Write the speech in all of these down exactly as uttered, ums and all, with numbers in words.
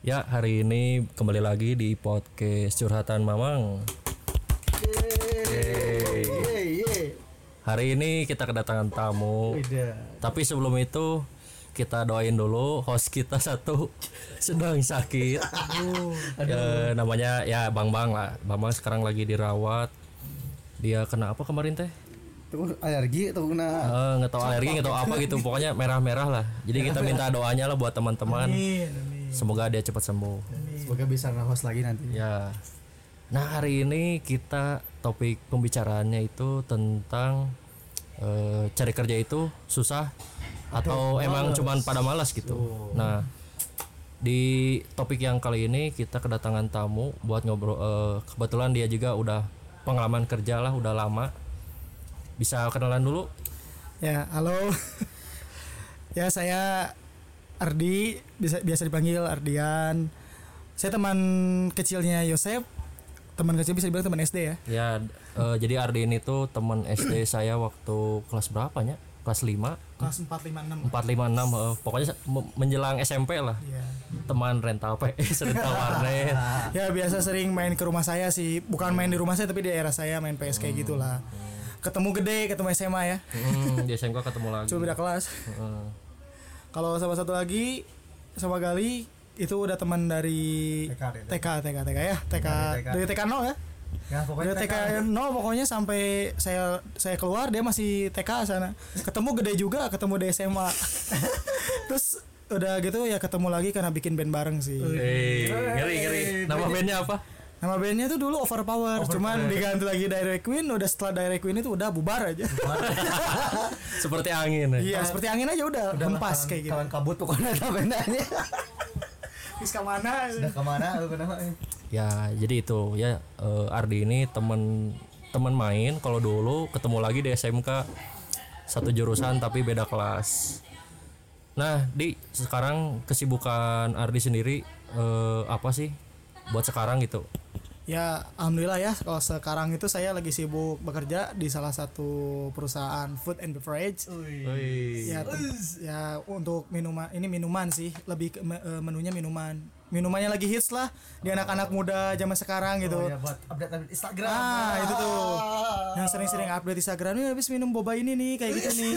Ya, hari ini kembali lagi di podcast Curhatan Mamang. Yeay. Hari ini kita kedatangan tamu. Tapi sebelum itu kita doain dulu host kita satu sedang sakit. Aduh. Ya, namanya ya Bang Bang lah. Bang Bang sekarang lagi dirawat. Dia kena apa kemarin teh? Tuh alergi atau kena Eh, nggak tahu alergi nggak tahu apa gitu. Pokoknya merah-merah lah. Jadi kita minta doanya lah buat teman-teman. Semoga dia cepat sembuh. semoga bisa nge-host lagi nanti. Ya. Nah, hari ini kita topik pembicaraannya itu tentang eh, cari kerja itu susah atau emang cuman pada malas gitu. Nah, di topik yang kali ini kita kedatangan tamu buat ngobrol. eh, kebetulan dia juga udah pengalaman kerja lah, udah lama. Bisa kenalan dulu? Ya, halo. Ya, saya Ardi, bisa biasa dipanggil Ardian. Saya teman kecilnya Yosep. Teman kecil bisa dibilang teman S D ya. Ya, eh, jadi Ardin itu teman S D saya waktu kelas berapanya? Kelas lima, Kelas empat lima enam. empat lima enam, eh, pokoknya me- menjelang S M P lah. Iya. Teman rental P S, rental warnet. Ya, biasa sering main ke rumah saya sih. Bukan main di rumah saya tapi di daerah saya main P S kayak gitulah. Ketemu gede, ketemu S M A ya. Hmm, di S M K ketemu lagi. Cuma beda kelas. Heeh. Kalau sama satu lagi sama Gali itu udah teman dari T K, T K T K T K ya. T K dari T K nol ya. Ya pokoknya Dari T K nol pokoknya sampai saya saya keluar dia masih T K sana. Ketemu gede juga, ketemu di S M A. Terus udah gitu ya ketemu lagi karena bikin band bareng sih. Hey, ngeri ngeri. Nama bandnya apa? Nama bandnya tuh dulu Overpower, cuman diganti lagi Direct Queen. Udah setelah Direct Queen itu udah bubar aja. Seperti angin. Ya? Iya, seperti angin aja udah, hempas kayak gitu. Kawan kabut pokoknya bendanya. Terus kemana? Udah kemana lu kenapa? Ya, jadi itu ya eh, Ardi ini teman teman main. Kalau dulu ketemu lagi di S M K satu jurusan tapi beda kelas. Nah, di sekarang kesibukan Ardi sendiri eh, apa sih buat sekarang gitu? Ya, alhamdulillah ya. Kalau sekarang itu saya lagi sibuk bekerja di salah satu perusahaan food and beverage. Wih. Ya, tem- ya untuk minuman ini minuman sih, lebih ke me- eh, menunya minuman. Minumannya lagi hits lah di anak-anak muda zaman sekarang gitu. Oh ya buat update-update Instagram. Ah, itu tuh. Yang sering-sering update Instagram nih habis minum boba ini nih kayak gitu nih.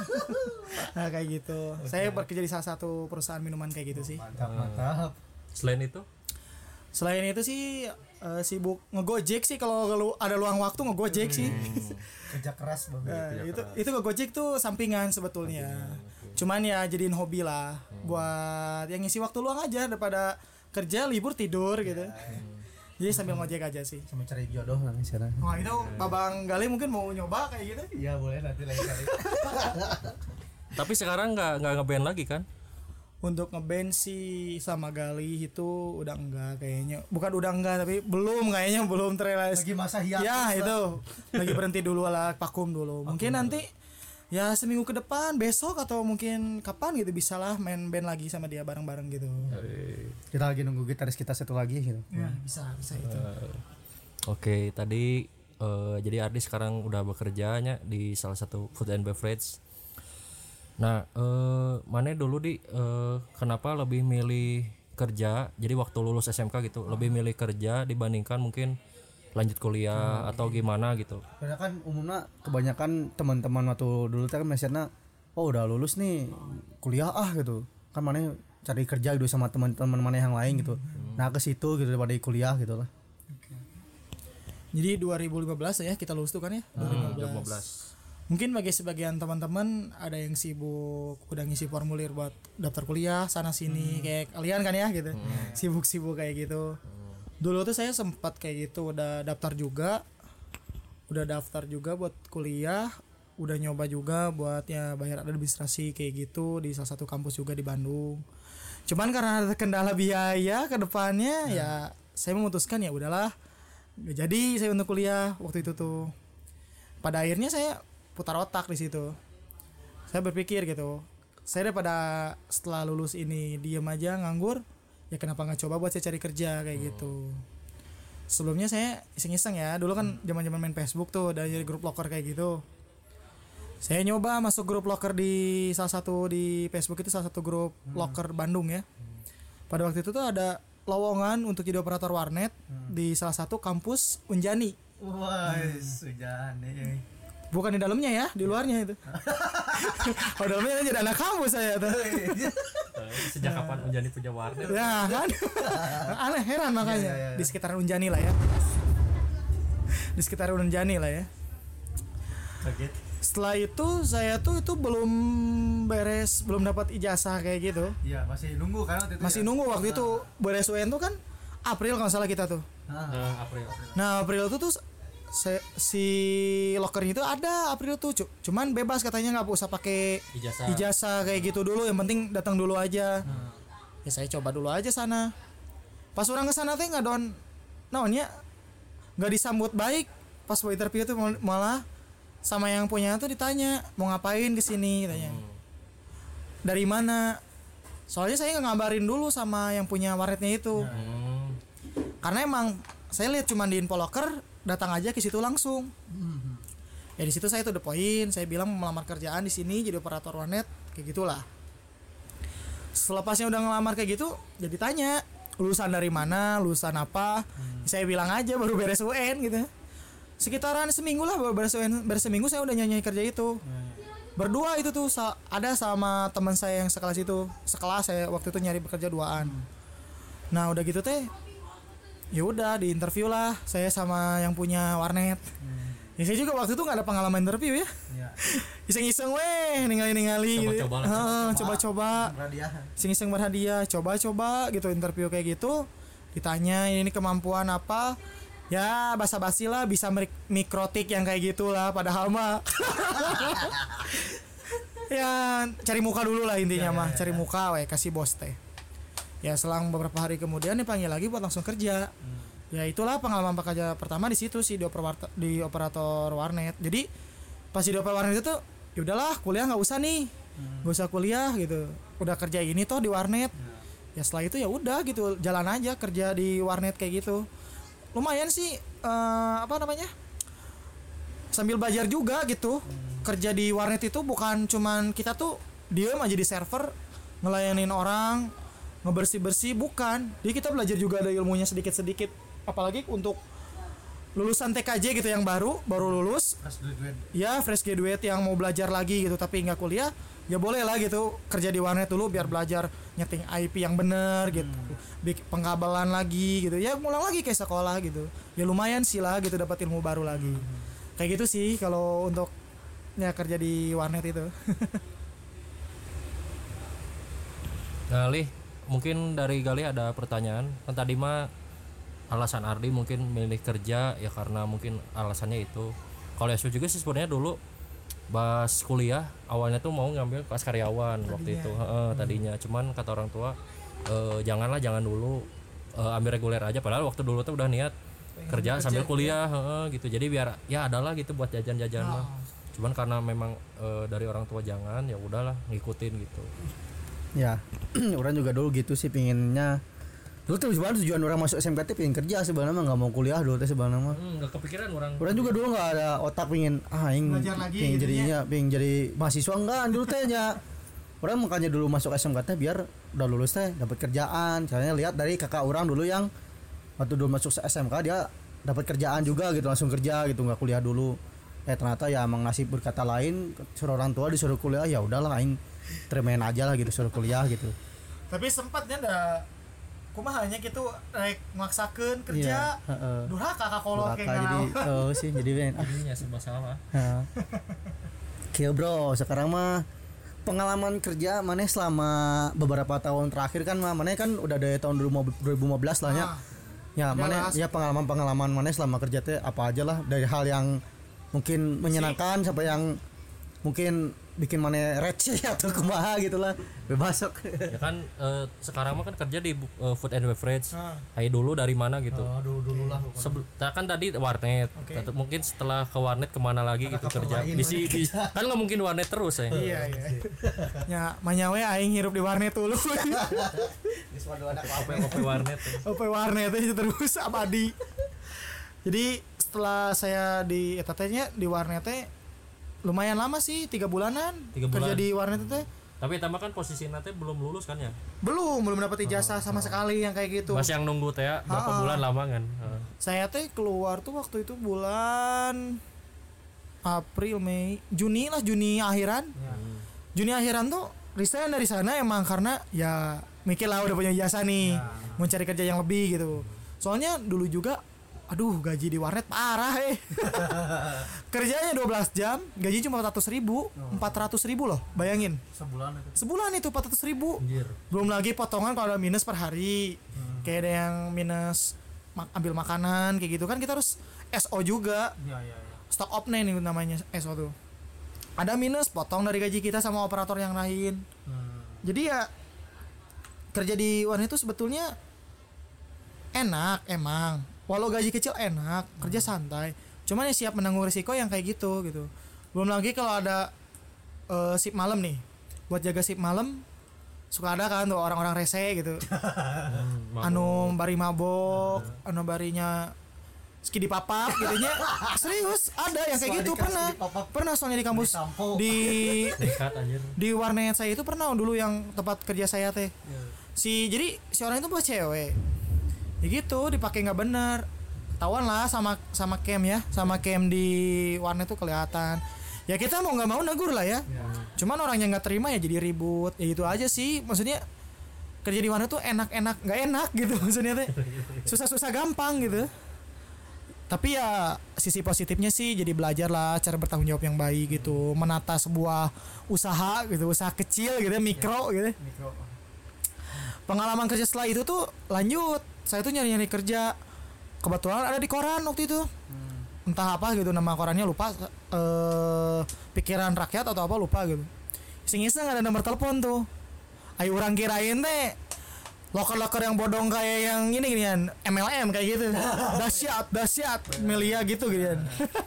Nah, kayak gitu. Saya bekerja di salah satu perusahaan minuman kayak gitu sih. Mantap, mantap. Selain itu? Selain itu sih eh, sibuk ngegojek sih, kalau lu ada luang waktu ngegojek sih. Kerja keras bagus. Eh, itu itu ngegojek tuh sampingan sebetulnya. Cuman ya jadiin hobi lah buat yang ngisi waktu luang aja daripada kerja libur tidur gitu. Jadi sambil ngojek aja sih. Sama cari jodoh nanti sekarang. Wah, itu Babang Gali mungkin mau nyoba kayak gitu. Iya boleh nanti lain kali. Tapi sekarang nggak nggak ngeband lagi kan? Untuk ngeband sih sama Gali itu udah enggak kayaknya. Bukan udah enggak tapi belum kayaknya belum terrealisasi. Lagi masa hiatus. Ya itu lagi berhenti dulu lah, vakum dulu. Mungkin nanti ya seminggu ke depan, besok atau mungkin kapan gitu bisa lah main band lagi sama dia bareng-bareng gitu. Kita lagi nunggu gitaris kita satu lagi gitu. Ya bisa bisa itu. Oke, tadi eh, jadi Ardi sekarang udah bekerjanya di salah satu food and beverage. Nah, eh, mana dulu di eh, kenapa lebih milih kerja? Jadi waktu lulus S M K gitu, lebih milih kerja dibandingkan mungkin lanjut kuliah atau gimana gitu. Karena kan umumnya kebanyakan teman-teman waktu dulu kan misalnya oh udah lulus nih kuliah ah gitu. Kan mana cari kerja gitu sama teman-teman mana yang lain gitu. Nah, ke situ gitu daripada kuliah gitu lah. Jadi dua ribu lima belas ya kita lulus tuh kan ya. dua ribu lima belas. Mungkin bagi sebagian teman-teman ada yang sibuk udah ngisi formulir buat daftar kuliah sana sini kayak kalian kan ya gitu. Sibuk-sibuk kayak gitu. Dulu tuh saya sempat kayak gitu udah daftar juga. Udah daftar juga buat kuliah, udah nyoba juga buat ya bayar administrasi kayak gitu di salah satu kampus juga di Bandung. Cuman karena ada kendala biaya ke depannya ya saya memutuskan ya udahlah. Gak jadi saya untuk kuliah waktu itu tuh. Pada akhirnya saya putar otak di situ. Saya berpikir gitu, saya daripada setelah lulus ini diem aja nganggur, ya kenapa nggak coba buat saya cari kerja kayak gitu. Sebelumnya saya iseng-iseng ya, dulu kan zaman-zaman main Facebook tuh dari grup locker kayak gitu. Saya nyoba masuk grup locker di salah satu di Facebook itu salah satu grup locker Bandung ya. pada waktu itu tuh ada lowongan untuk jadi operator warnet hmm. di salah satu kampus Unjani. Wah, Unjani. Bukan di dalamnya ya, di luarnya itu. Oh, dalamnya jadi anak kampus saya tuh. Sejak kapan Unjani punya warnet? Ya kan. Aneh, heran makanya. Ya, ya, ya. Di sekitaran Unjani lah ya. Di sekitaran Unjani lah ya. Kaget. Setelah itu saya tuh itu belum beres, belum dapat ijazah kayak gitu. Iya, masih nunggu kan waktu itu. Masih ya? nunggu waktu itu beres U N tuh kan April kalau salah kita tuh. Nah, April. Nah, April itu tuh se- si lokernya itu ada April tuh, cuman bebas katanya nggak usah pakai ijazah. ijazah kayak gitu dulu, yang penting datang dulu aja. Hmm. Ya saya coba dulu aja sana. Pas orang ke sana teh nggak don, naonnya nggak disambut baik. Pas mau interview tuh malah sama yang punya tuh ditanya mau ngapain kesini katanya. Hmm. Dari mana? Soalnya saya nggak ngabarin dulu sama yang punya warnetnya itu. Hmm. Karena emang saya lihat cuma di info locker, datang aja ke situ langsung. Hmm. Ya di situ saya tuh the point, saya bilang melamar kerjaan di sini jadi operator warnet kayak gitulah. Selepasnya udah ngelamar kayak gitu, jadi tanya lulusan dari mana, lulusan apa. Hmm. Saya bilang aja baru beres U N gitu. Sekitaran seminggu lah baru beres U N, beres seminggu saya udah nyanyi kerja itu. Hmm. Berdua itu tuh sa- ada sama teman saya yang sekelas itu, sekelas saya waktu itu nyari bekerja duaan. Hmm. Nah udah gitu teh, ya udah di interview lah saya sama yang punya warnet. Hmm. Ya saya juga waktu itu nggak ada pengalaman interview ya. Ya. Iseng-iseng weh, ningali-ningali gitu. Coba-coba, uh, coba-coba. Iseng-iseng berhadiah, coba-coba gitu interview kayak gitu. Ditanya ini kemampuan apa? Ya basa-basi lah, bisa mikrotik yang kayak gitulah, padahal mah ya cari muka dulu lah intinya ya, mah ya, ya, cari ya. muka weh kasih bos teh. Ya selang beberapa hari kemudian dipanggil lagi buat langsung kerja. Hmm. Ya itulah pengalaman pekerja pertama di situ sih, di operator di operator warnet. Jadi pas di operator warnet itu ya udahlah kuliah nggak usah nih, nggak hmm. usah kuliah gitu. Udah kerja ini toh di warnet. Hmm. Ya setelah itu ya udah gitu jalan aja kerja di warnet kayak gitu. Lumayan sih uh, apa namanya sambil belajar juga gitu. Hmm. Kerja di warnet itu bukan cuman kita tuh diem aja di server ngelayanin orang ngebersih-bersih, bukan. Jadi kita belajar juga ada ilmunya sedikit-sedikit, apalagi untuk lulusan T K J gitu yang baru baru lulus fresh graduate. Ya fresh graduate yang mau belajar lagi gitu tapi nggak kuliah, ya boleh lah gitu kerja di warnet dulu biar belajar nyeting I P yang bener gitu, hmm. pengkabelan lagi gitu, ya ngulang lagi kayak sekolah gitu. Ya lumayan sih lah gitu dapat ilmu baru lagi. Hmm. Kayak gitu sih kalau untuk ya kerja di warnet itu. Nah, Lih, mungkin dari Gali ada pertanyaan. Kan tadi mah alasan Ardi mungkin milih kerja ya karena mungkin alasannya itu. Kalau Yesus juga sih sebenarnya dulu pas kuliah awalnya tuh mau ngambil kelas karyawan tadinya. Waktu itu heeh hmm. tadinya cuman kata orang tua e, janganlah jangan dulu e, ambil reguler aja, padahal waktu dulu tuh udah niat pengen kerja sambil kuliah heeh gitu. Jadi biar ya adalah gitu buat jajan-jajan oh. mah. Cuman karena memang e, dari orang tua jangan, ya udahlah ngikutin gitu. Ya, orang juga dulu gitu sih pinginnya. Dulu tuh sebenarnya tujuan orang masuk S M K T pengen kerja sebenarnya mah, nggak mau kuliah dulu teh sebenarnya mah. Hmm, nggak kepikiran orang. Orang juga dulu nggak ada otak pengen ah yang pengen jadinya pengen jadi mahasiswa enggak dulu tehnya. Orang makanya dulu masuk S M K T biar udah lulus teh dapat kerjaan. Caranya lihat dari kakak orang dulu yang waktu dulu masuk S M K dia dapat kerjaan juga gitu, langsung kerja gitu, nggak kuliah dulu. Eh ternyata ya emang nasib berkata lain, suruh orang tua disuruh kuliah ya udahlah aing terimain aja lah gitu, suruh kuliah gitu. Tapi sempatnya ada kumahanya gitu rek maksakeun kerja. Iya, uh, durhaka ka kolot kayak jadi oh sih jadi ben jadinya serba salah. Heeh. Kieu bro, sekarang mah pengalaman kerja maneh selama beberapa tahun terakhir kan mah maneh kan udah dari tahun dua ribu lima belas lah ya. Ah, ya maneh ya pengalaman-pengalaman maneh selama kerja teh apa aja lah, dari hal yang mungkin menyenangkan sampai yang mungkin bikin mana receh atau kumaha gitulah, bebas sok. Ya kan uh, sekarang mah kan kerja di uh, food and beverage. Ah. Hai dulu dari mana gitu. Oh, dulu dulu lah. Sebel, kan tadi warnet. Okay. Mungkin setelah ke warnet kemana lagi gitu kerja. Di, di kan nggak mungkin warnet terus ya. Iya iya. Ya manyawe aing hirup di warnet dulu. Di suatu anak O P warnet. O P warnet itu terus abadi. Jadi setelah saya di etatnya di warnetnya lumayan lama sih, tiga bulanan tiga bulan. Kerja di warnet itu Tapi tambah kan posisi nanti belum lulus kan ya? Belum, belum dapat ijazah sama sekali yang kayak gitu. Masih yang nunggu teh ya, berapa Ha-ha. bulan lama kan? Heeh. Saya teh keluar tuh waktu itu bulan April, Mei, Juni lah, Juni akhiran. Juni akhiran tuh resign dari sana emang karena ya mikir lah udah punya ijazah nih, mau cari kerja yang lebih gitu. Soalnya dulu juga aduh gaji di warnet parah eh. Kerjanya dua belas jam, gaji cuma empat ratus ribu, empat ratus ribu loh, bayangin. Sebulan itu. Sebulan itu empat ratus ribu. Anjir. Belum lagi potongan kalau ada minus per hari. Kayak ada yang minus mak- ambil makanan kayak gitu kan kita harus S O juga. Iya iya iya. Stock option nih namanya S O tuh. Ada minus potong dari gaji kita sama operator yang lain. Hmm. Jadi ya kerja di warnet itu sebetulnya enak emang. Walau gaji kecil enak, kerja santai. Cuman ya siap menanggung risiko yang kayak gitu gitu. Belum lagi kalau ada uh, shift malam nih. Buat jaga shift malam suka ada kan tuh orang-orang rese gitu. Hmm, Anu bari mabok, anu barinya ski di papap gitu nya. Serius, ada yang kayak Soal gitu dikasih pernah. di papap. Pernah soalnya di kampus Ditampo. di dekat anjir. di warnet saya itu pernah dulu yang tempat kerja saya teh. Si jadi si orang itu buat cewek. Ya gitu dipakai nggak bener. Ketahuan lah sama sama cam ya, sama cam di warnet tuh kelihatan. Ya kita mau nggak mau negur lah ya. Cuman orang yang nggak terima ya jadi ribut. Ya itu aja sih. Maksudnya kerja di warnet tuh enak-enak nggak enak gitu maksudnya teh. Susah-susah gampang gitu. Tapi ya sisi positifnya sih jadi belajar lah cara bertanggung jawab yang baik gitu, menata sebuah usaha gitu, usaha kecil gitu, mikro gitu. Mikro. Pengalaman kerja setelah itu tuh lanjut. Saya tuh nyari-nyari kerja. Kebetulan ada di koran waktu itu. Entah apa gitu nama korannya lupa, eh pikiran rakyat atau apa lupa gitu. Iseng-iseng ada nomor telepon tuh. Ayo orang kirain teh loker-loker yang bodong kayak yang ini ginian M L M kayak gitu. Dahsyat, dahsyat, Melia gitu ginian.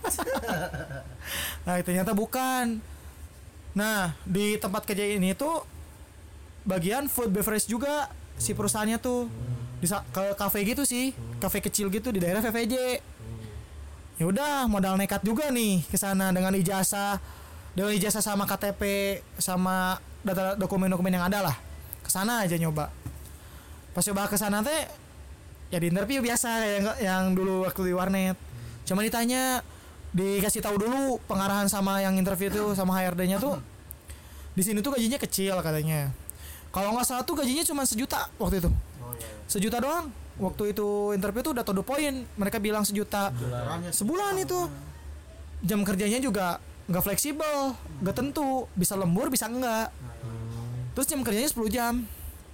Nah, ternyata bukan. Nah, di tempat kerja ini tuh bagian food beverage juga si perusahaannya tuh. Di sa- ke kafe gitu sih, kafe kecil gitu di daerah V V J. Ya udah, modal nekat juga nih ke sana dengan ijazah, dengan ijazah sama K T P sama data dokumen-dokumen yang ada lah. Ke sana aja nyoba. Pas coba ke sana teh ya di interview biasa yang yang dulu waktu di warnet. Cuma ditanya, dikasih tahu dulu pengarahan sama yang interview tuh sama H R D-nya tuh. Di sini tuh gajinya kecil katanya. Kalau nggak salah tuh gajinya cuma sejuta waktu itu. Sejuta doang. Waktu itu interview tuh udah to the point. Mereka bilang sejuta sebulan itu. Jam kerjanya juga nggak fleksibel, nggak tentu, bisa lembur bisa enggak. Terus jam kerjanya sepuluh jam.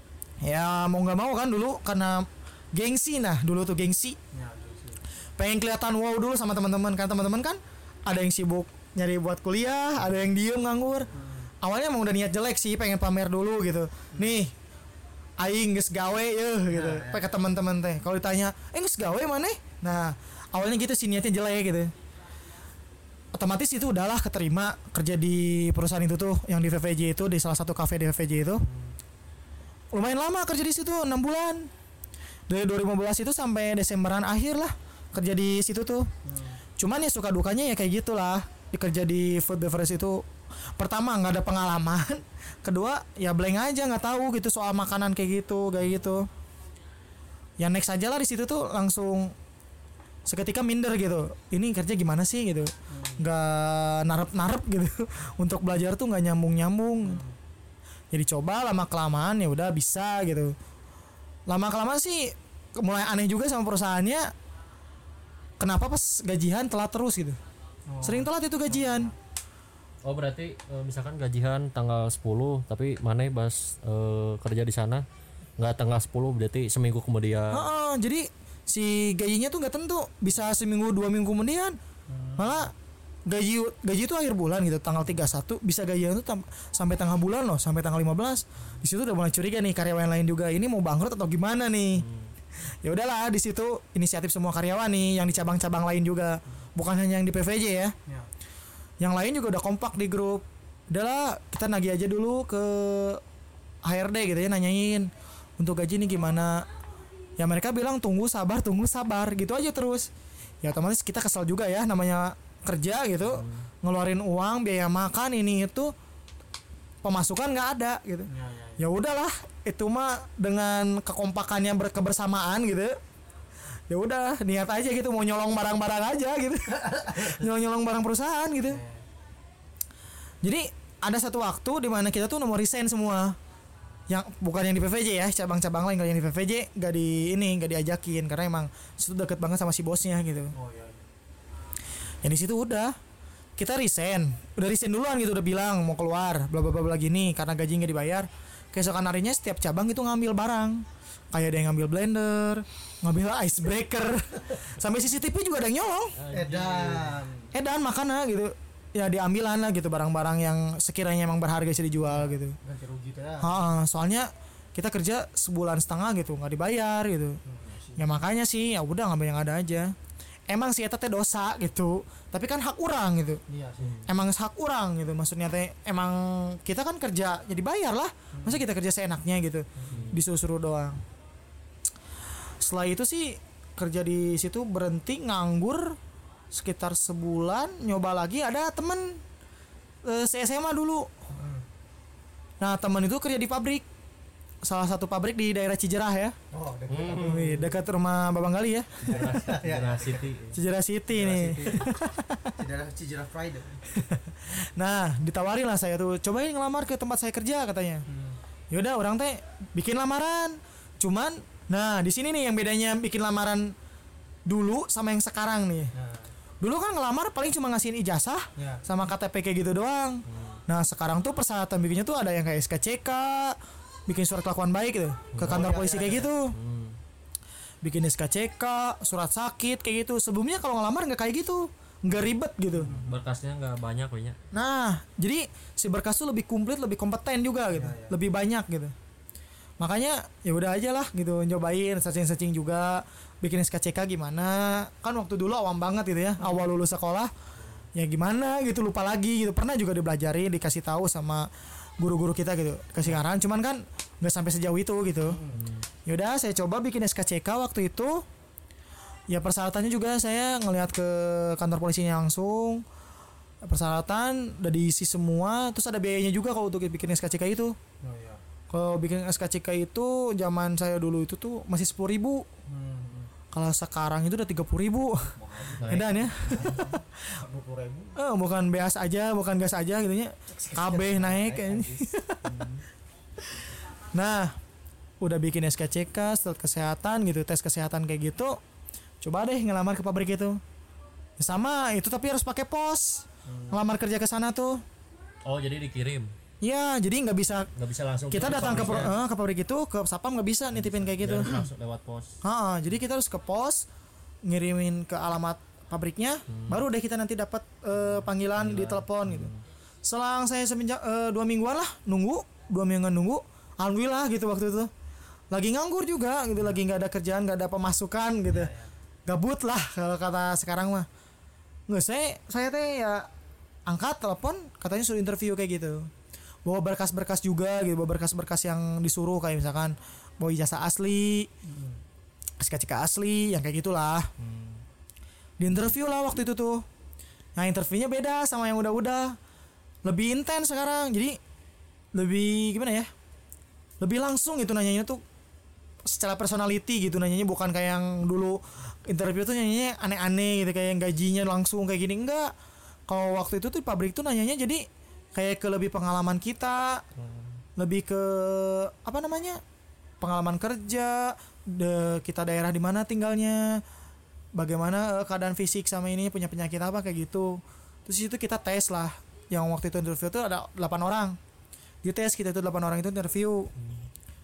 Ya mau nggak mau kan dulu karena gengsi, nah dulu tuh gengsi. Pengen kelihatan wow dulu sama teman-teman kan, teman-teman kan ada yang sibuk nyari buat kuliah, ada yang diem nganggur. Awalnya emang udah niat jelek sih, pengen pamer dulu gitu. Nih aing geus gawe yeuh gitu. Pakai teman-teman teh. Kalau ditanya, "Eh geus gawe maneh?" Nah, awalnya gitu sih niatnya jelek gitu. Otomatis itu udahlah keterima kerja di perusahaan itu tuh yang di V V J itu, di salah satu kafe di V V J itu. Lumayan lama kerja di situ, enam bulan. Dari dua ribu lima belas itu sampai Desemberan akhir lah kerja di situ tuh. Cuman ya suka dukanya ya kayak gitulah. Kerja di food beverage itu pertama nggak ada pengalaman, kedua ya blank aja nggak tahu gitu soal makanan kayak gitu kayak gitu. Ya next aja lah di situ tuh langsung seketika minder gitu. Ini kerja gimana sih gitu, nggak narep-narep gitu. Untuk belajar tuh nggak nyambung-nyambung. Jadi coba lama kelamaan ya udah bisa gitu. Lama kelamaan sih mulai aneh juga sama perusahaannya. Kenapa pas gajian telat terus gitu? Sering telat itu gajian. Oh berarti e, misalkan gajian tanggal sepuluh tapi mana pas e, kerja di sana nggak tanggal sepuluh berarti seminggu kemudian. Heeh, jadi si gajinya tuh nggak tentu, bisa seminggu dua minggu kemudian. Malah gaji gaji itu akhir bulan gitu, tanggal tiga puluh satu bisa gajian tuh tam- sampai tengah bulan loh, sampai tanggal lima belas. Di situ udah mulai curiga nih karyawan lain juga, ini mau bangkrut atau gimana nih. Ya udahlah, di situ inisiatif semua karyawan nih yang di cabang-cabang lain juga, bukan hanya yang di P V J ya. Yang lain juga udah kompak di grup. Udahlah, kita nagih aja dulu ke H R D gitu ya, nanyain untuk gaji nih gimana. Ya mereka bilang tunggu sabar, tunggu sabar gitu aja terus. Ya otomatis kita kesel juga ya, namanya kerja gitu, ngeluarin uang, biaya makan ini itu. pemasukan nggak ada gitu. Ya udahlah, itu mah dengan kekompakannya ber- kebersamaan gitu. Ya udah, niat aja gitu mau nyolong barang-barang aja gitu. Nyolong-nyolong barang perusahaan gitu. Jadi ada satu waktu di mana kita tuh mau resign semua. Yang bukan yang di P V J ya, cabang-cabang lain. Kalau yang di P V J gak di ini gak diajakin karena emang situ deket banget sama si bosnya gitu. Oh iya. Yang di situ udah kita resign, udah resign duluan gitu, udah bilang mau keluar, bla bla bla bla gini karena gaji nggak dibayar. Keesokan harinya setiap cabang itu ngambil barang, kayak ada yang ngambil blender, ngambil icebreaker, sampai C C T V juga ada yang nyolong. Edan. Edan makanya gitu. Ya diambilan lah gitu barang-barang yang sekiranya emang berharga bisa dijual gitu. Ganti rugi teh. Ha, soalnya kita kerja sebulan setengah gitu nggak dibayar gitu. Ya makanya sih ya udah ngambil yang ada aja. Emang sih eta teh dosa gitu, tapi kan hak orang gitu. Iya sih. Emang hak orang gitu, maksudnya teh emang kita kan kerja jadi bayar lah. Masa kita kerja seenaknya gitu, disuruh-suruh doang. Setelah itu sih kerja di situ berhenti nganggur sekitar sebulan, nyoba lagi ada temen e, se-S M A dulu. Nah temen itu kerja di pabrik, salah satu pabrik di daerah Cijerah ya. Oh, dekat Wih, dekat rumah Babang Gali ya. Cijerah City. Cijerah City nih. Cijerah Cijerah Friday. Nah ditawarin lah saya tuh, cobain ngelamar ke tempat saya kerja katanya. Yaudah orang teh bikin lamaran, cuman nah di sini nih yang bedanya bikin lamaran dulu sama yang sekarang nih. Dulu kan ngelamar paling cuma ngasihin ijazah Ya. sama K T P kayak gitu doang. Nah sekarang tuh persyaratan bikinnya tuh ada yang kayak S K C K, bikin surat kelakuan baik gitu ke kantor polisi kayak gitu. Bikin S K C K, surat sakit kayak gitu. Sebelumnya kalau ngelamar nggak kayak gitu, nggak ribet gitu. Berkasnya nggak banyak kayaknya. Nah jadi si berkas tuh lebih komplit, lebih kompeten juga gitu, lebih banyak gitu. Makanya ya udah aja lah gitu, nyobain searching-searching juga, bikin S K C K gimana. Kan waktu dulu awam banget gitu ya, awal lulus sekolah. Ya gimana gitu, lupa lagi gitu. Pernah juga dipelajari, dikasih tahu sama guru-guru kita gitu, kasih arahan, cuman kan nggak sampai sejauh itu gitu. Ya udah saya coba bikin S K C K waktu itu. Ya persyaratannya juga saya ngelihat ke kantor polisinya langsung. Persyaratan udah diisi semua, terus ada biayanya juga kalau untuk bikin S K C K itu. Oh iya. Kalau bikin S K C K itu zaman saya dulu itu tuh masih sepuluh ribu. Hmm. Kalau sekarang itu udah tiga puluh ribu. Edan ya. dua puluh ribu. Oh, bukan beas aja, bukan gas aja gitu nya. K B naik kayaknya. Nah, udah bikin S K C K, surat kesehatan gitu, tes kesehatan kayak gitu. Coba deh ngelamar ke pabrik itu. Sama itu tapi harus pakai pos. Ngelamar kerja ke sana tuh. Oh jadi dikirim. Ya, jadi nggak bisa Nggak bisa langsung. kita datang ke pro- eh, ke pabrik itu, ke Sapam nggak bisa nitipin kayak gitu. Harus langsung lewat pos. Ha, jadi kita harus ke pos, ngirimin ke alamat pabriknya, baru deh kita nanti dapat eh, panggilan di telepon gitu. Selang saya semenjak eh, dua mingguan lah nunggu, dua mingguan nunggu, alhamdulillah gitu waktu itu. Lagi nganggur juga gitu, lagi nggak ada kerjaan, nggak ada pemasukan gitu, gabut lah kalau kata sekarang mah. Nggak, saya saya teh ya angkat telepon, katanya suruh interview kayak gitu. Bawa berkas-berkas juga gitu, bawa berkas-berkas yang disuruh kayak misalkan bawa ijazah asli, S K C K asli, yang kayak gitulah. Hmm. Di interview lah waktu itu tuh. Nah interviewnya beda sama yang udah-udah, lebih intens sekarang, jadi lebih gimana ya? Lebih langsung gitu nanyanya tuh, secara personality gitu nanyanya, bukan kayak yang dulu interview tuh nanyanya aneh-aneh gitu, kayak yang gajinya langsung kayak gini, enggak. Kalau waktu itu tuh pabrik tuh nanyanya jadi kayak ke lebih pengalaman kita, hmm. lebih ke apa namanya, pengalaman kerja, de, kita daerah di mana tinggalnya, bagaimana uh, keadaan fisik sama ini, punya penyakit apa kayak gitu. Terus itu kita tes lah. Yang waktu itu interview tuh ada delapan orang. Di tes kita itu delapan orang itu interview. Hmm.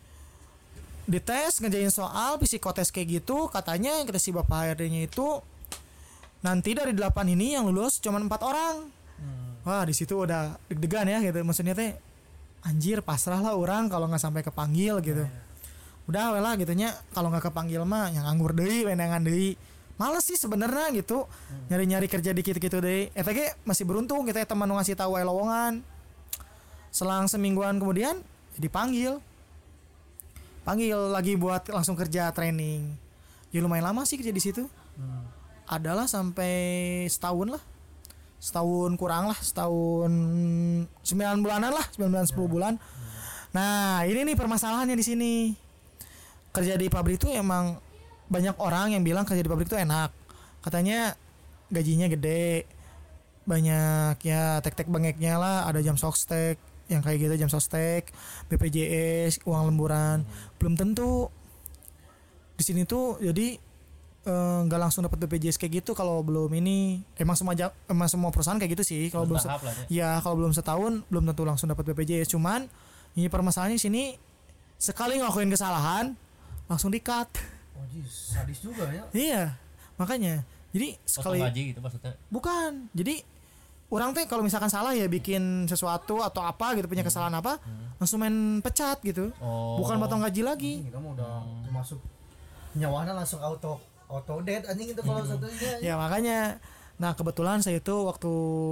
Di tes ngerjain soal psikotes kayak gitu, katanya yang kata si bapak H R D-nya itu nanti dari delapan ini yang lulus cuma empat orang. Wah di situ udah deg-degan ya gitu, maksudnya teh anjir pasrah lah orang kalau nggak sampai kepanggil gitu. Udah lah gitunya, kalau nggak kepanggil mah yang nganggur deui, wenengan deui. Males sih sebenarnya gitu, hmm. nyari-nyari kerja dikit-gitu deui. Eta ge masih beruntung kita teman ngasih tahu wae lowongan. Selang semingguan kemudian dipanggil, panggil lagi buat langsung kerja training. Ya lumayan lama sih kerja di situ. Hmm. Adalah sampai setahun lah. setahun kurang lah, setahun sembilan bulanan lah, sembilan bulan sepuluh bulan. Nah ini nih permasalahannya di sini. Kerja di pabrik itu emang banyak orang yang bilang kerja di pabrik itu enak. Katanya gajinya gede, banyak ya tek-tek bengeknya lah, ada jam sostek yang kayak gitu, jam sostek, B P J S, uang lemburan. Belum tentu di sini tuh jadi nggak uh, langsung dapat B P J S kayak gitu kalau belum ini. Emang semua emang semua perusahaan kayak gitu sih. Kalau belum se- ya kalau belum setahun belum tentu langsung dapat B P J S. Cuman ini permasalahannya di sini sekali ngelakuin kesalahan langsung di-cut. Oh jis, sadis juga ya. Iya, makanya. Jadi sekali gaji gitu maksudnya. Bukan. Jadi orang tuh kalau misalkan salah ya bikin sesuatu atau apa gitu, punya kesalahan apa, hmm. langsung main pecat gitu. Oh. Bukan potong gaji lagi. Kita mau udah hmm. termasuk nyawana langsung auto auto dead anjing itu kalau hmm. satunya. Ya makanya. Nah, kebetulan saya itu waktu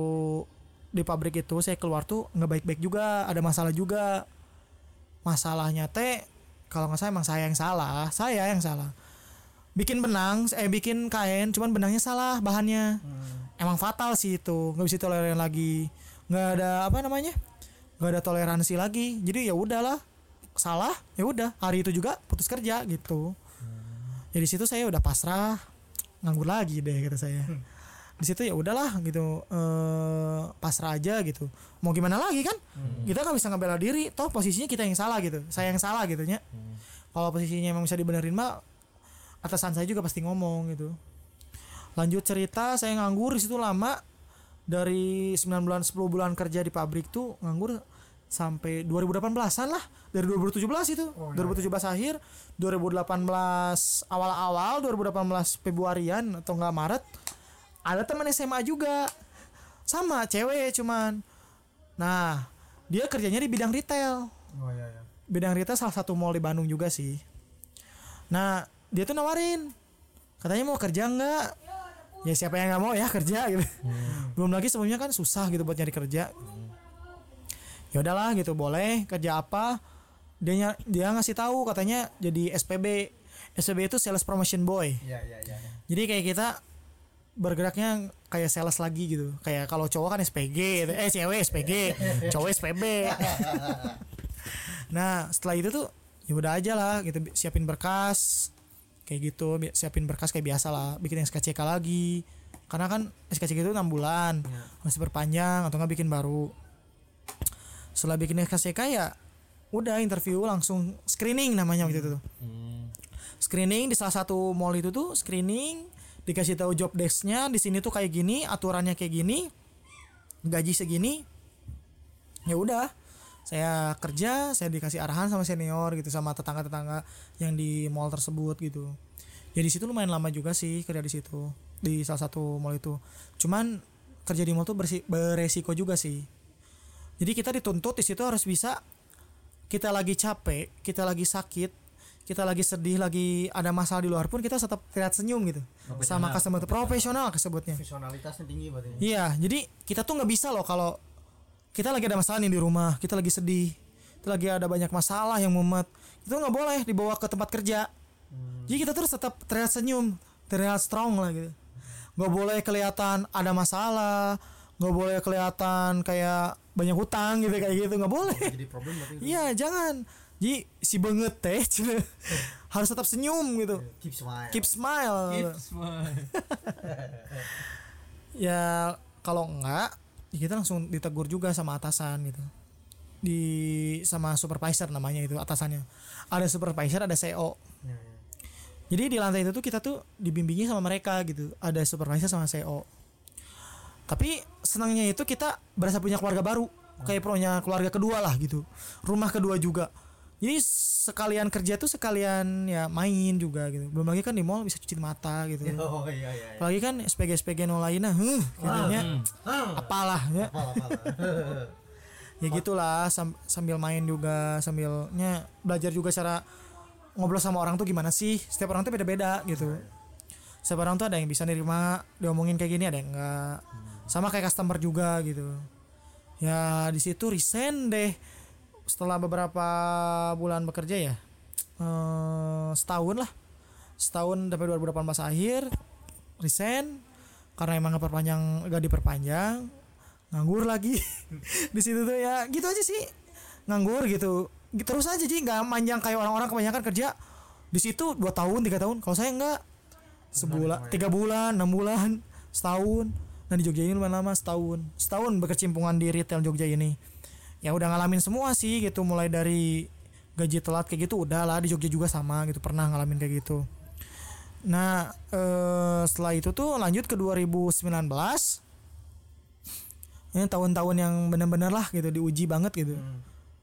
di pabrik itu saya keluar tuh nggak baik-baik juga, ada masalah juga. Masalahnya teh kalau nggak salah emang saya yang salah, saya yang salah. Bikin benang, eh bikin kain, cuman benangnya salah bahannya. Hmm. Emang fatal sih itu, nggak bisa toleran lagi, nggak ada apa namanya, nggak ada toleransi lagi. Jadi ya udahlah, salah, ya udah. Hari itu juga putus kerja gitu. Hmm. Jadi situ saya udah pasrah, nganggur lagi deh kata saya. Hmm. Di situ ya udahlah gitu, eh, pasrah aja gitu. Mau gimana lagi kan? Hmm. Kita nggak bisa ngebela diri, toh posisinya kita yang salah gitu, saya yang salah gitunya. Hmm. Kalau posisinya emang bisa dibenerin mah, atasan saya juga pasti ngomong gitu. Lanjut cerita, saya nganggur di situ lama, dari sembilan bulan sepuluh bulan kerja di pabrik tuh nganggur sampai dua ribu delapan belasan lah, dari dua ribu tujuh belas itu. Oh, dua ribu tujuh belas iya. Akhir, dua ribu delapan belas awal-awal, dua ribu delapan belas Februarian atau enggak Maret. Ada teman S M A juga, sama cewek cuman. Nah dia kerjanya di bidang retail. Oh, iya, iya. Bidang retail salah satu mall di Bandung juga sih. Nah dia tuh nawarin, katanya mau kerja nggak? Ya siapa yang nggak mau ya kerja gitu. Hmm. Belum lagi sebelumnya kan susah gitu buat nyari kerja. Hmm. Ya udahlah gitu, boleh kerja apa? Dia dia ngasih tahu katanya jadi S P B. S P B itu Sales Promotion Boy. Ya, ya, ya. Jadi kayak kita bergeraknya kayak sales lagi gitu. Kayak kalau cowok kan S P G gitu. Eh cewek S P G, cowok S P B. Nah setelah itu tuh ya udah aja lah gitu, siapin berkas kayak gitu, siapin berkas kayak biasa lah, bikin S K C K lagi karena kan S K C K itu enam bulan ya. Masih berpanjang atau nggak bikin baru. Setelah bikin S K C K ya udah interview langsung screening namanya waktu itu tuh. Hmm. Screening di salah satu mall itu tuh screening, dikasih tahu job desk-nya, di sini tuh kayak gini, aturannya kayak gini, gaji segini. Ya udah, saya kerja, saya dikasih arahan sama senior gitu, sama tetangga-tetangga yang di mall tersebut gitu. Jadi situ lumayan lama juga sih kerja di situ, di salah satu mall itu. Cuman kerja di mall tuh bersi- beresiko juga sih. Jadi kita dituntut di situ harus bisa, kita lagi capek, kita lagi sakit, kita lagi sedih, lagi ada masalah di luar pun kita tetap terlihat senyum gitu sama customer, profesional kesebutnya. Profesionalitasnya tinggi berarti. Iya, jadi kita tuh nggak bisa loh kalau kita lagi ada masalah nih di rumah, kita lagi sedih, kita lagi ada banyak masalah yang mumet, itu nggak boleh dibawa ke tempat kerja. Hmm. Jadi kita terus tetap terlihat senyum, terlihat strong lah gitu. Nggak boleh kelihatan ada masalah, nggak boleh kelihatan kayak banyak hutang gitu kayak gitu, nggak boleh. Jadi problem berarti. Iya, jangan. Jadi si banget teh harus tetap senyum gitu. Keep smile. Keep smile. Keep smile. Ya kalau enggak, ya kita langsung ditegur juga sama atasan gitu. Di sama supervisor namanya itu atasannya. Ada supervisor, ada C E O. Ya, ya. Jadi di lantai itu tuh kita tuh dibimbingi sama mereka gitu. Ada supervisor sama C E O. Tapi senangnya itu kita berasa punya keluarga baru, kayak punya keluarga kedua lah gitu. Rumah kedua juga. Jadi sekalian kerja tuh sekalian ya main juga gitu. Belum lagi kan di mall bisa cuci mata gitu. Oh iya iya. Apalagi kan S P G S P G no lainnya, huh, kayaknya apalah ya. Ya gitulah, sam- sambil main juga, sambilnya belajar juga cara ngobrol sama orang tuh gimana sih. Setiap orang tuh beda-beda gitu. Setiap orang tuh ada yang bisa nerima diomongin kayak gini, ada yang enggak. Sama kayak customer juga gitu. Ya di situ resign deh. Setelah beberapa bulan bekerja ya, eh, setahun lah, setahun sampai dua ribu delapan belas akhir, resign karena emang nggak perpanjang nggak diperpanjang nganggur lagi di situ tuh ya gitu aja sih nganggur gitu terus aja jadi nggak manjang kayak orang-orang kebanyakan kerja di situ dua tahun tiga tahun kalau saya nggak sebulan tiga bulan enam bulan setahun. Nah di Jogja ini lumayan lama setahun setahun berkecimpungan di retail Jogja ini ya udah ngalamin semua sih gitu mulai dari gaji telat kayak gitu udah lah di Jogja juga sama gitu pernah ngalamin kayak gitu. Nah eh, setelah itu tuh lanjut ke dua ribu sembilan belas ini tahun-tahun yang benar-benar lah gitu diuji banget gitu. Hmm.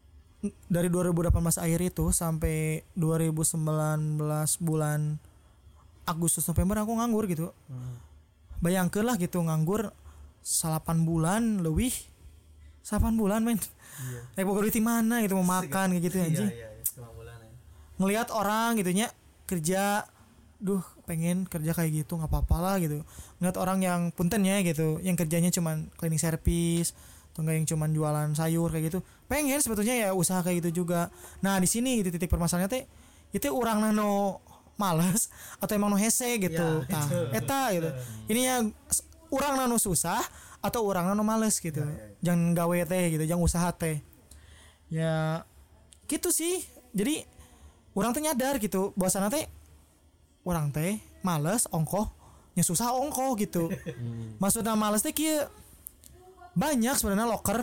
Dari dua ribu delapan belas akhir itu sampai dua ribu sembilan belas bulan Agustus November aku nganggur gitu. Hmm. Bayangkan lah gitu nganggur delapan bulan lebih delapan bulan men. Iya. Kayak pokoknya di mana gitu mau makan kayak gitu anjing. Iya, iya, setengah bulan ya. Ngelihat orang gitu nya kerja duh pengen kerja kayak gitu nggak apa-apa lah gitu. Ngeliat orang yang punten ya gitu yang kerjanya cuman cleaning service atau enggak yang cuman jualan sayur kayak gitu pengen sebetulnya ya usaha kayak gitu juga. Nah di sini gitu titik permasalahannya teh itu orang nano males atau emang no hese gitu ya, nah eta gitu ininya orang nano susah atau orang nano males gitu ya, ya, ya. Jangan gawe teh gitu jangan usaha teh ya gitu sih. Jadi orang teh nyadar gitu bahwasanna teh orang teh males ongkoh nya susah ongkoh gitu. Maksudnya males teh kieu banyak sebenarnya loker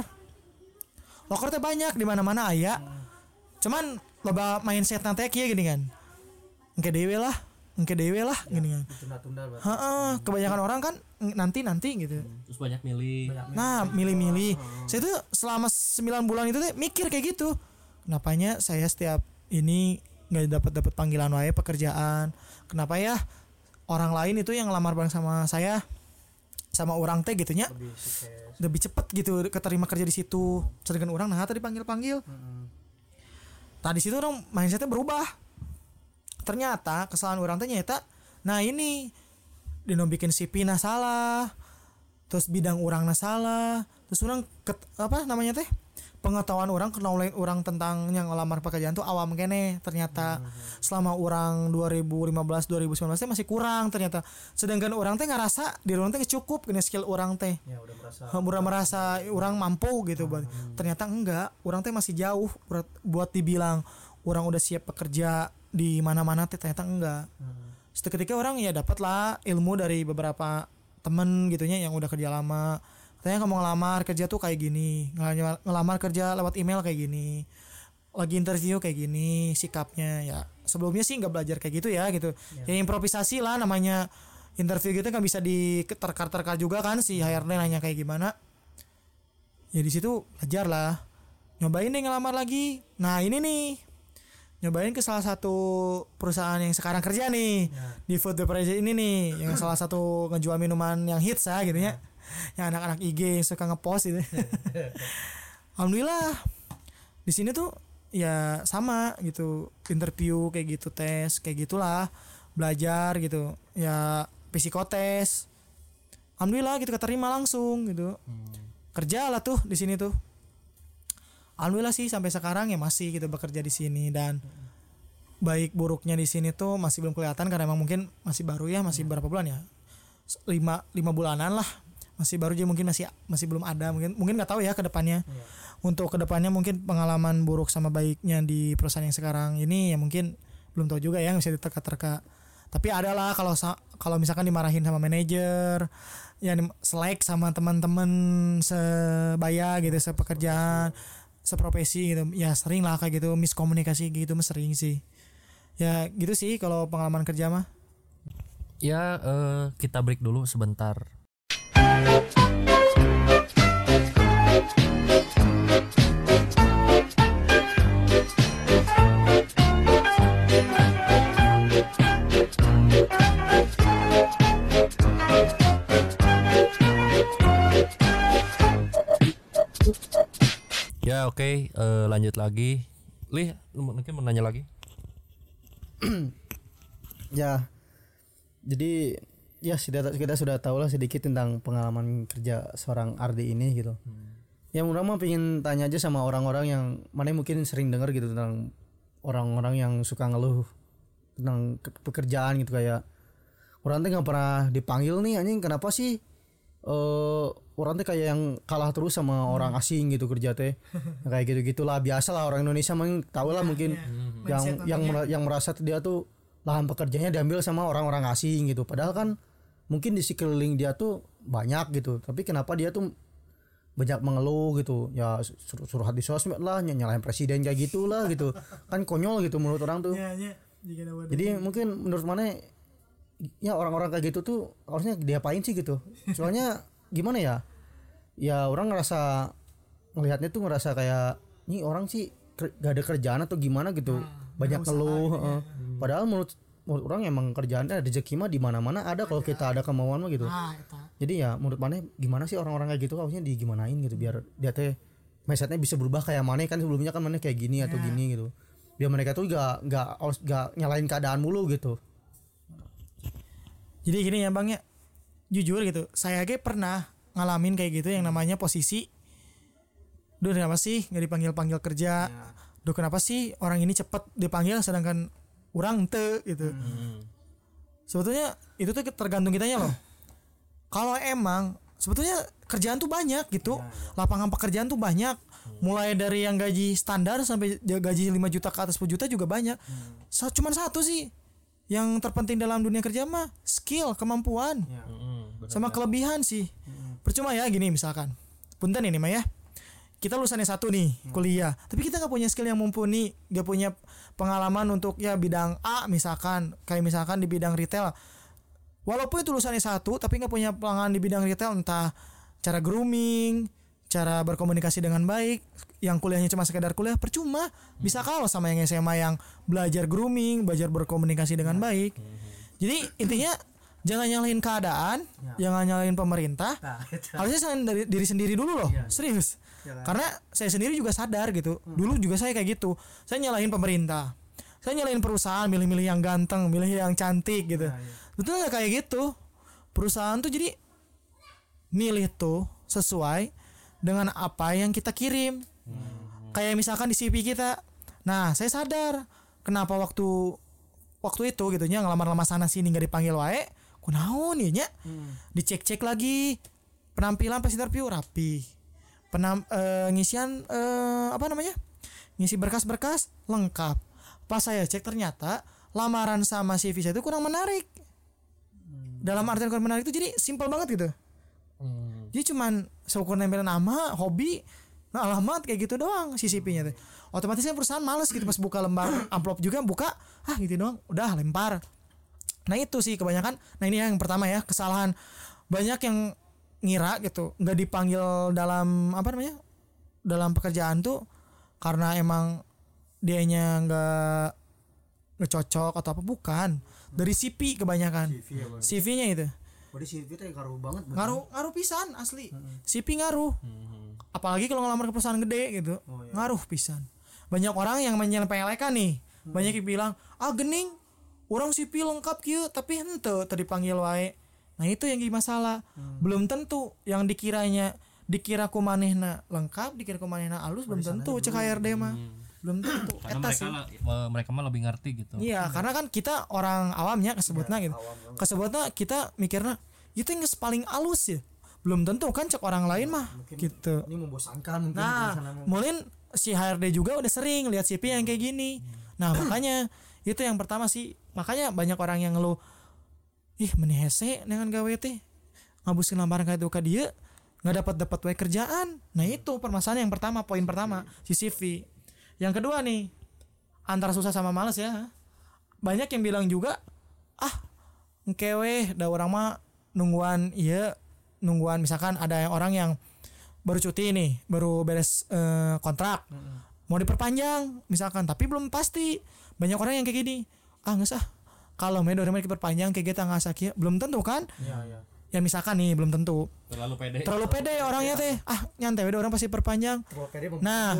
loker teh banyak di mana-mana aya cuman loba mindset teh kieu gini kan engke dewe lah engke dewe lah ya, gini kan heeh kebanyakan orang kan nanti nanti gitu terus banyak milih nah milih-milih oh. Saya tuh selama sembilan bulan itu teh mikir kayak gitu kenapanya saya setiap ini nggak dapat dapat panggilan wae pekerjaan kenapa ya orang lain itu yang ngelamar bareng sama saya sama orang teh gitunya lebih, lebih cepet gitu keterima kerja di situ sedangkan orang nah tadi panggil-panggil mm-hmm. Tadi situ orang mindsetnya berubah ternyata kesalahan orang teh nyata nah ini dino bikin C P na salah terus bidang orang na salah terus orang ket, apa namanya teh pengetahuan orang knowledge orang tentang yang ngelamar pekerjaan tuh awam kene ternyata hmm. Selama orang dua ribu lima belas dua ribu sembilan belas teh masih kurang ternyata sedangkan orang teh ngerasa di orang teh cukup gini skill orang teh ya udah merasa udah merasa orang mampu gitu hmm. Ternyata enggak orang teh masih jauh buat, buat dibilang orang udah siap bekerja di mana-mana teh ternyata enggak hmm. Seketika orang ya dapat lah ilmu dari beberapa temen gitunya yang udah kerja lama katanya kamu ngelamar kerja tuh kayak gini ngelamar kerja lewat email kayak gini lagi interview kayak gini sikapnya ya sebelumnya sih nggak belajar kayak gitu ya gitu ya, ya improvisasi lah namanya interview gitu kan bisa diterka-terka juga kan si H R D nanya kayak gimana ya di situ belajar lah nyobain deh ngelamar lagi nah ini nih nyobain ke salah satu perusahaan yang sekarang kerja nih ya. Di food beverage ini nih yang salah satu ngejual minuman yang hits ya gitu ya, ya. Yang anak-anak I G yang suka ngepost gitu. Alhamdulillah di sini tuh ya sama gitu interview kayak gitu tes kayak gitulah belajar gitu ya psikotes. Alhamdulillah gitu keterima langsung gitu hmm. Kerja lah tuh di sini tuh. Alhamdulillah sih sampai sekarang ya masih gitu bekerja di sini dan baik buruknya di sini tuh masih belum kelihatan karena emang mungkin masih baru ya masih berapa bulan ya lima lima bulanan lah masih baru jadi mungkin masih masih belum ada mungkin mungkin nggak tahu ya kedepannya yeah. Untuk kedepannya mungkin pengalaman buruk sama baiknya di perusahaan yang sekarang ini ya mungkin belum tahu juga ya bisa diterka-terka tapi ada lah kalau kalau misalkan dimarahin sama manajer ya selek sama teman-teman sebaya gitu sepekerjaan seprofesi gitu ya sering lah kayak gitu miskomunikasi gitu mah sering sih ya gitu sih kalau pengalaman kerja mah ya uh, kita break dulu sebentar. Ya oke okay, uh, lanjut lagi. Lih, mungkin mau nanya lagi. Ya, jadi ya kita, kita sudah tahu lah sedikit tentang pengalaman kerja seorang Ardi ini gitu. Hmm. Yang orang mah pengen tanya aja sama orang-orang yang mana mungkin sering dengar gitu tentang orang-orang yang suka ngeluh tentang pekerjaan gitu kayak orang teh nggak pernah dipanggil nih anjing, kenapa sih eh orang teh kayak yang kalah terus sama orang asing gitu kerja teh. Kayak gitu-gitulah, biasa lah orang Indonesia mungkin tahu lah mungkin yang yang mer- yang merasa dia tuh lahan pekerjaannya diambil sama orang-orang asing gitu. Padahal kan mungkin di sekeliling dia tuh banyak gitu, tapi kenapa dia tuh banyak mengeluh gitu ya, suruh, suruh di sosmed lah, nyalahin presiden kayak gitulah gitu kan, konyol gitu menurut orang tuh. Jadi mungkin menurut mana ya orang-orang kayak gitu tuh harusnya diapain sih gitu, soalnya gimana ya ya orang ngerasa ngelihatnya tuh ngerasa kayak nih orang sih gak ada kerjaan atau gimana gitu, hmm, banyak ngeluh gitu ya. hmm. Padahal menurut menurut orang emang kerjaannya rezeki mah di mana-mana ada kalau kita ada kemauan mah gitu. Ah, jadi ya menurut mana gimana sih orang-orang kayak gitu harusnya digimanain gitu biar dia teh mindsetnya bisa berubah kayak mana kan, sebelumnya kan mana kayak gini atau yeah. gini gitu, biar mereka tuh gak gak gak nyalain keadaan mulu gitu. Jadi gini ya Bang ya, jujur gitu, saya aja pernah ngalamin kayak gitu yang namanya posisi, duh kenapa sih nggak dipanggil-panggil kerja, ya. Duh kenapa sih orang ini cepet dipanggil sedangkan orang ente gitu. Hmm. Sebetulnya itu tuh tergantung kitanya loh. Kalau emang sebetulnya kerjaan tuh banyak gitu, ya, ya. Lapangan pekerjaan tuh banyak, hmm. mulai dari yang gaji standar sampai gaji lima juta ke atas sepuluh juta juga banyak. Hmm. So, cuman satu sih yang terpenting dalam dunia kerja mah skill, kemampuan, ya. hmm, sama kelebihan sih. Hmm. Percuma ya gini misalkan, punten ini mah ya, kita lulusan S satu nih hmm. kuliah, tapi kita nggak punya skill yang mumpuni, nggak punya pengalaman untuk ya bidang A misalkan, kayak misalkan di bidang retail. Walaupun itu lulusan S satu tapi nggak punya pengalaman di bidang retail, entah cara grooming, cara berkomunikasi dengan baik, yang kuliahnya cuma sekedar kuliah, percuma. Bisa kalah sama yang S M A yang belajar grooming, belajar berkomunikasi dengan baik. Jadi intinya jangan nyalahin keadaan, ya. Jangan nyalahin pemerintah. Nah, harusnya nyalahin dari diri sendiri dulu loh, ya. Serius. Ya, karena saya sendiri juga sadar gitu. Hmm. Dulu juga saya kayak gitu. Saya nyalahin pemerintah, saya nyalahin perusahaan, milih-milih yang ganteng, milih yang cantik gitu. Ya, ya. Betul nggak kayak gitu? Perusahaan tuh jadi milih tuh sesuai dengan apa yang kita kirim. Hmm. Kayak misalkan di C V kita. Nah, saya sadar kenapa waktu waktu itu gitu nya ngelamar-lamar sana sini enggak dipanggil wae. Kunaon ieu nya? Hmm. Dicek-cek lagi. Penampilan pas interview rapi. Penam e, ngisian e, apa namanya? Ngisi berkas-berkas lengkap. Pas saya cek ternyata lamaran sama C V saya itu kurang menarik. Hmm. Dalam artian kurang menarik itu jadi simpel banget gitu. Hmm. Jadi cuman seukur nempel nama, hobi, nah alamat kayak gitu doang C C P-nya tuh. Otomatisnya perusahaan males gitu pas buka lembar amplop juga buka, ah gitu doang, udah lempar. Nah itu sih kebanyakan. Nah ini yang pertama ya, kesalahan banyak yang ngira gitu nggak dipanggil dalam apa namanya dalam pekerjaan tuh karena emang dianya nggak nggak cocok atau apa, bukan dari C V kebanyakan. C V ya, C V-nya itu. Berarti C V itu ngaruh banget. Ngaruh ngaruh pisan asli. Hmm. C V ngaruh. Hmm. Apalagi kalau ngelamar ke perusahaan gede gitu. Oh, iya. Ngaruh pisan. Banyak orang yang menyepelekan nih. Hmm. Banyak yang bilang, "Ah gening, orang C V lengkap kieu tapi henteu tadi panggil wae." Nah, itu yang jadi masalah. Hmm. Belum tentu yang dikiranya dikira ku manehna lengkap, dikira ku manehna alus, belum tentu cek H R D mah. Hmm. Belum tentu. Karena mereka lah, mereka mah lebih ngerti gitu. Iya, hmm. karena kan kita orang awamnya kesebutna ya, gitu. Awam kesebutna kita mikirna itu yang paling alus ya. Belum tentu kan cek orang lain mah mungkin gitu. Ini membosankan mungkin. Nah, mungkin si H R D juga udah sering lihat C V yang kayak gini. Hmm. Nah, makanya itu yang pertama sih. Makanya banyak orang yang ngeluh, ih meni hese dengan gawe teh ngabuskeun lamaran ka itu ka dieu enggak dapat dapat wae kerjaan. Nah, itu permasalahan yang pertama, poin pertama, si C V. Yang kedua nih, antara susah sama males ya. Banyak yang bilang juga, ah engke weh da urang mah nungguan iya, nungguan misalkan ada yang orang yang baru cuti nih, baru beres uh, kontrak. Mm-hmm. Mau diperpanjang misalkan, tapi belum pasti. Banyak orang yang kayak gini, ah geus ah kalau me dorang diperpanjang kayak kita nggak sakit, belum tentu kan? Iya, iya. Ya misalkan nih belum tentu. Terlalu pede. Terlalu pede orangnya teh. Ah nyantai we orang pasti perpanjang. Nah.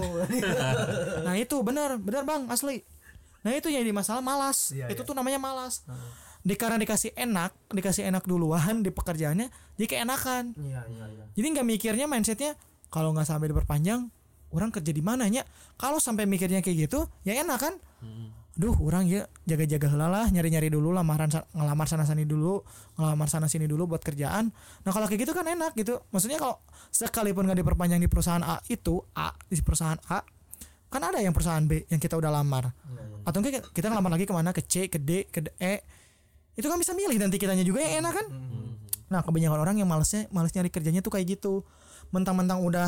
Nah itu benar, benar Bang, asli. Nah itu yang jadi masalah malas. Iya, itu iya. tuh namanya malas. Hmm. Di karena dikasih enak, dikasih enak duluan di pekerjaannya, jadi keenakan. Iya, iya, iya. Jadi nggak mikirnya mindsetnya kalau nggak sampai diperpanjang, orang kerja di mananya. Kalau sampai mikirnya kayak gitu, ya enak kan? Hmm. aduh orang ya jaga-jaga heula lah, nyari-nyari dulu lamaran ngelamar sana sini dulu, ngelamar sana sini dulu buat kerjaan. Nah kalau kayak gitu kan enak gitu. Maksudnya kalau sekalipun nggak diperpanjang di perusahaan A itu A di perusahaan A, kan ada yang perusahaan B yang kita udah lamar. Atau enggak kita ngelamar lagi kemana, ke C, ke D, ke D, E. Itu kan bisa milih nanti kitanya juga yang enak kan. Nah kebanyakan orang yang malesnya males nyari kerjanya tuh kayak gitu. Mentang-mentang udah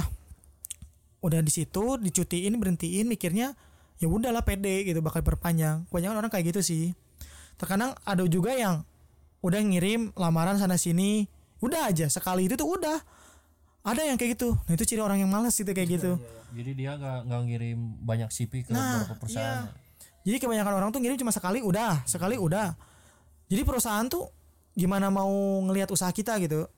udah di situ dicutiin, berhentiin, mikirnya ya udahlah pede gitu bakal perpanjang. Kebanyakan orang kayak gitu sih. Terkadang ada juga yang udah ngirim lamaran sana sini, udah aja sekali itu tuh udah. Ada yang kayak gitu. Nah itu ciri orang yang malas gitu kayak gitu. Jadi dia nggak nggak ngirim banyak C V ke Nah, beberapa perusahaan. iya. Jadi kebanyakan orang tuh ngirim cuma sekali udah, sekali udah. Jadi perusahaan tuh gimana mau ngelihat usaha kita gitu.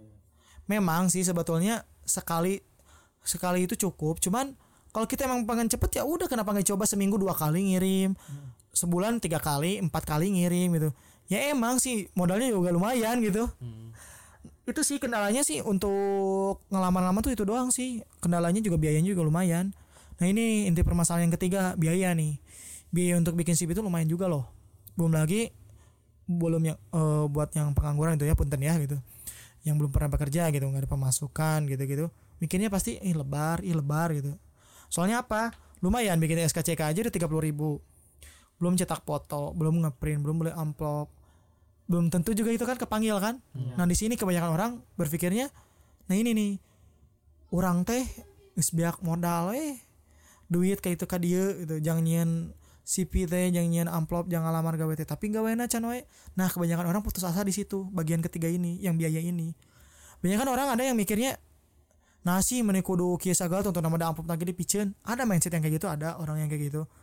Memang sih sebetulnya sekali sekali itu cukup, cuman kalau kita emang pengen cepet ya udah kenapa nggak coba seminggu dua kali ngirim, sebulan tiga kali, empat kali ngirim gitu. Ya emang sih modalnya juga lumayan gitu. Hmm. Itu sih kendalanya sih untuk ngelamar-lamar tuh itu doang sih. Kendalanya juga biayanya juga lumayan. Nah ini inti permasalahan yang ketiga, biaya nih. Biaya untuk bikin C V itu lumayan juga loh. Belum lagi belum yang uh, buat yang pengangguran itu ya punten ya gitu. Yang belum pernah bekerja gitu, nggak ada pemasukan gitu-gitu. Mikirnya pasti ih lebar, ih lebar gitu. Soalnya apa? Lumayan bikin S K C K aja udah tiga puluh ribu. Belum cetak foto, belum ngeprint, belum beli amplop. Belum tentu juga itu kan kepanggil kan. Hmm. Nah di sini kebanyakan orang berpikirnya, nah ini nih, orang teh geus biak modal eh duit kayak itu ka dieu gitu. Jangan nyian C V teh, jangan nyian amplop, jangan lamar gawe teh, tapi gaweana can we. Nah kebanyakan orang putus asa di situ, bagian ketiga ini, yang biaya ini. Banyakan orang ada yang mikirnya nasi meni kudu kieu sagal tonton nama da amplop lagi dipikeun. Ada mindset yang kayak gitu, ada orang yang kayak gitu.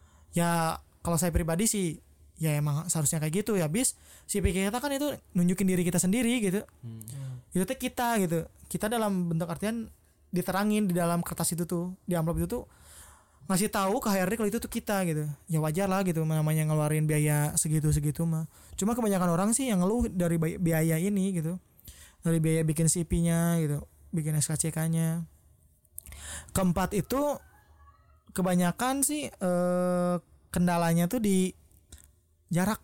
Ya kalau saya pribadi sih ya emang seharusnya kayak gitu ya, bis si pikir kita kan itu nunjukin diri kita sendiri gitu. Hmm. Itu teh kita gitu. Kita dalam bentuk artian diterangin di dalam kertas itu tuh, di amplop itu tuh ngasih tahu ke H R D kalau itu tuh kita gitu. Ya wajar lah gitu namanya ngeluarin biaya segitu-segitu mah. Cuma kebanyakan orang sih yang ngeluh dari biaya ini gitu. Dari biaya bikin C V-nya gitu, bikin S K C K-nya. Keempat itu kebanyakan sih eh, kendalanya tuh di jarak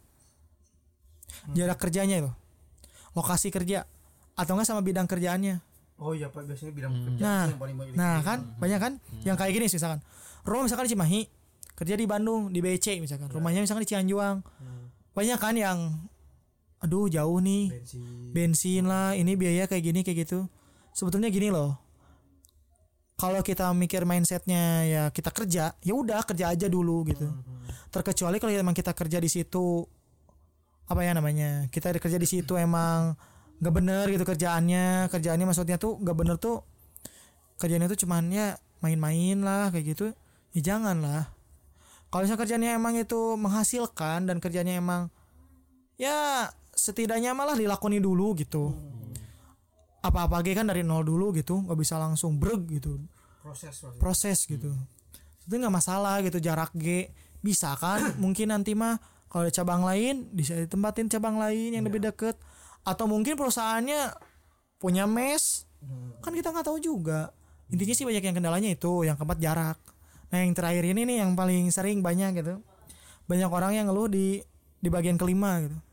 jarak kerjanya itu, lokasi kerja atau enggak sama bidang kerjaannya. Oh iya Pak, biasanya bidang hmm. kerja nah, yang paling banyak. Nah kan hmm. banyak kan hmm. yang kayak gini sih, misalkan rumah misalkan di Cimahi, kerja di Bandung di B C misalkan, ya. Rumahnya misalkan di Cianjuang. Hmm. Banyak kan yang aduh jauh nih, bensin. bensin lah, ini biaya kayak gini kayak gitu. Sebetulnya gini loh, kalau kita mikir mindsetnya ya kita kerja, ya udah kerja aja dulu gitu. Hmm. Terkecuali kalau emang kita kerja di situ apa ya namanya, kita kerja di situ emang nggak bener gitu kerjaannya, kerjaannya maksudnya tuh nggak bener tuh, kerjaannya tuh cuman ya main-main lah kayak gitu, ya jangan lah. Kalau misalnya kerjaannya emang itu menghasilkan dan kerjanya emang ya setidaknya malah dilakoni dulu gitu. Hmm. Apa-apa aja kan dari nol dulu gitu, nggak bisa langsung breg gitu. Proses maksudnya. Proses gitu. Hmm. Itu nggak masalah gitu, jarak G bisa kan. Mungkin nanti mah kalau ada cabang lain bisa ditempatin cabang lain yang ya. Lebih deket. Atau mungkin perusahaannya punya mes, hmm. kan kita nggak tahu juga. Intinya sih banyak yang kendalanya itu. Yang keempat jarak. Nah yang terakhir ini nih yang paling sering banyak gitu. Banyak orang yang ngeluh di di bagian kelima gitu.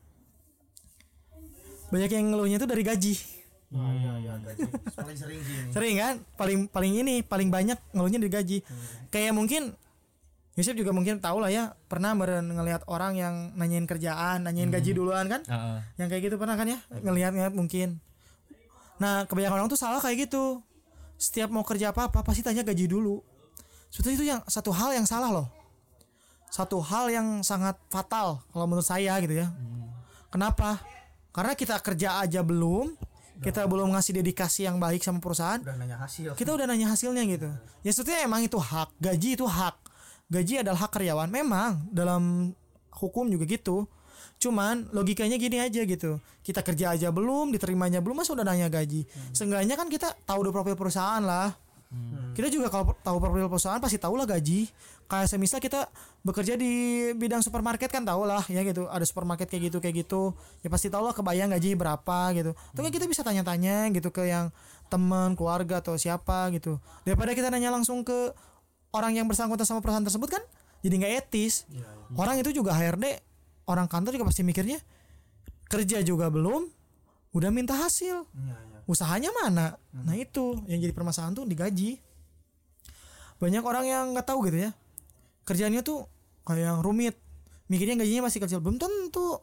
Banyak yang ngeluhnya itu dari gaji. Oh iya iya gaji. Paling sering sih ini. Sering kan? Paling paling ini paling banyak ngeluhnya dari gaji. Hmm. Kayak mungkin Yusuf juga mungkin tahu lah ya, pernah ngelihat orang yang nanyain kerjaan, nanyain hmm. gaji duluan kan? Uh-uh. Yang kayak gitu pernah kan ya? Ngelihat-ngelihat mungkin. Nah, kebanyakan orang tuh salah kayak gitu. Setiap mau kerja apa-apa pasti tanya gaji dulu. Sebetulnya itu yang satu hal yang salah loh. Satu hal yang sangat fatal kalau menurut saya gitu ya. Hmm. Kenapa? Karena kita kerja aja belum, kita udah. belum ngasih dedikasi yang baik sama perusahaan. Udah nanya hasil. Kita udah nanya hasilnya gitu. Ya sebetulnya emang itu hak, gaji itu hak. Gaji adalah hak karyawan. Memang dalam hukum juga gitu. Cuman logikanya gini aja gitu. Kita kerja aja belum, diterimanya belum, masa udah nanya gaji. Hmm. Seenggaknya kan kita tahu udah profil perusahaan lah. Hmm. Kita juga kalau tahu profil perusahaan pasti tahu lah gaji. Kayak semisal kita bekerja di bidang supermarket kan tahu lah ya gitu. Ada supermarket kayak gitu kayak gitu. Ya pasti tahu lah kebayang gaji berapa gitu. Hmm. Itu kan kita bisa tanya-tanya gitu ke yang teman, keluarga atau siapa gitu. Daripada kita nanya langsung ke orang yang bersangkutan sama perusahaan tersebut kan jadi nggak etis. Ya, ya. Orang itu juga H R D, orang kantor juga pasti mikirnya kerja juga belum, udah minta hasil. Ya, ya. Usahanya mana? Hmm. Nah itu yang jadi permasalahan tuh digaji. Banyak orang yang nggak tahu gitu ya, kerjaannya tuh kayak yang rumit, mikirnya gajinya masih kecil, belum tentu.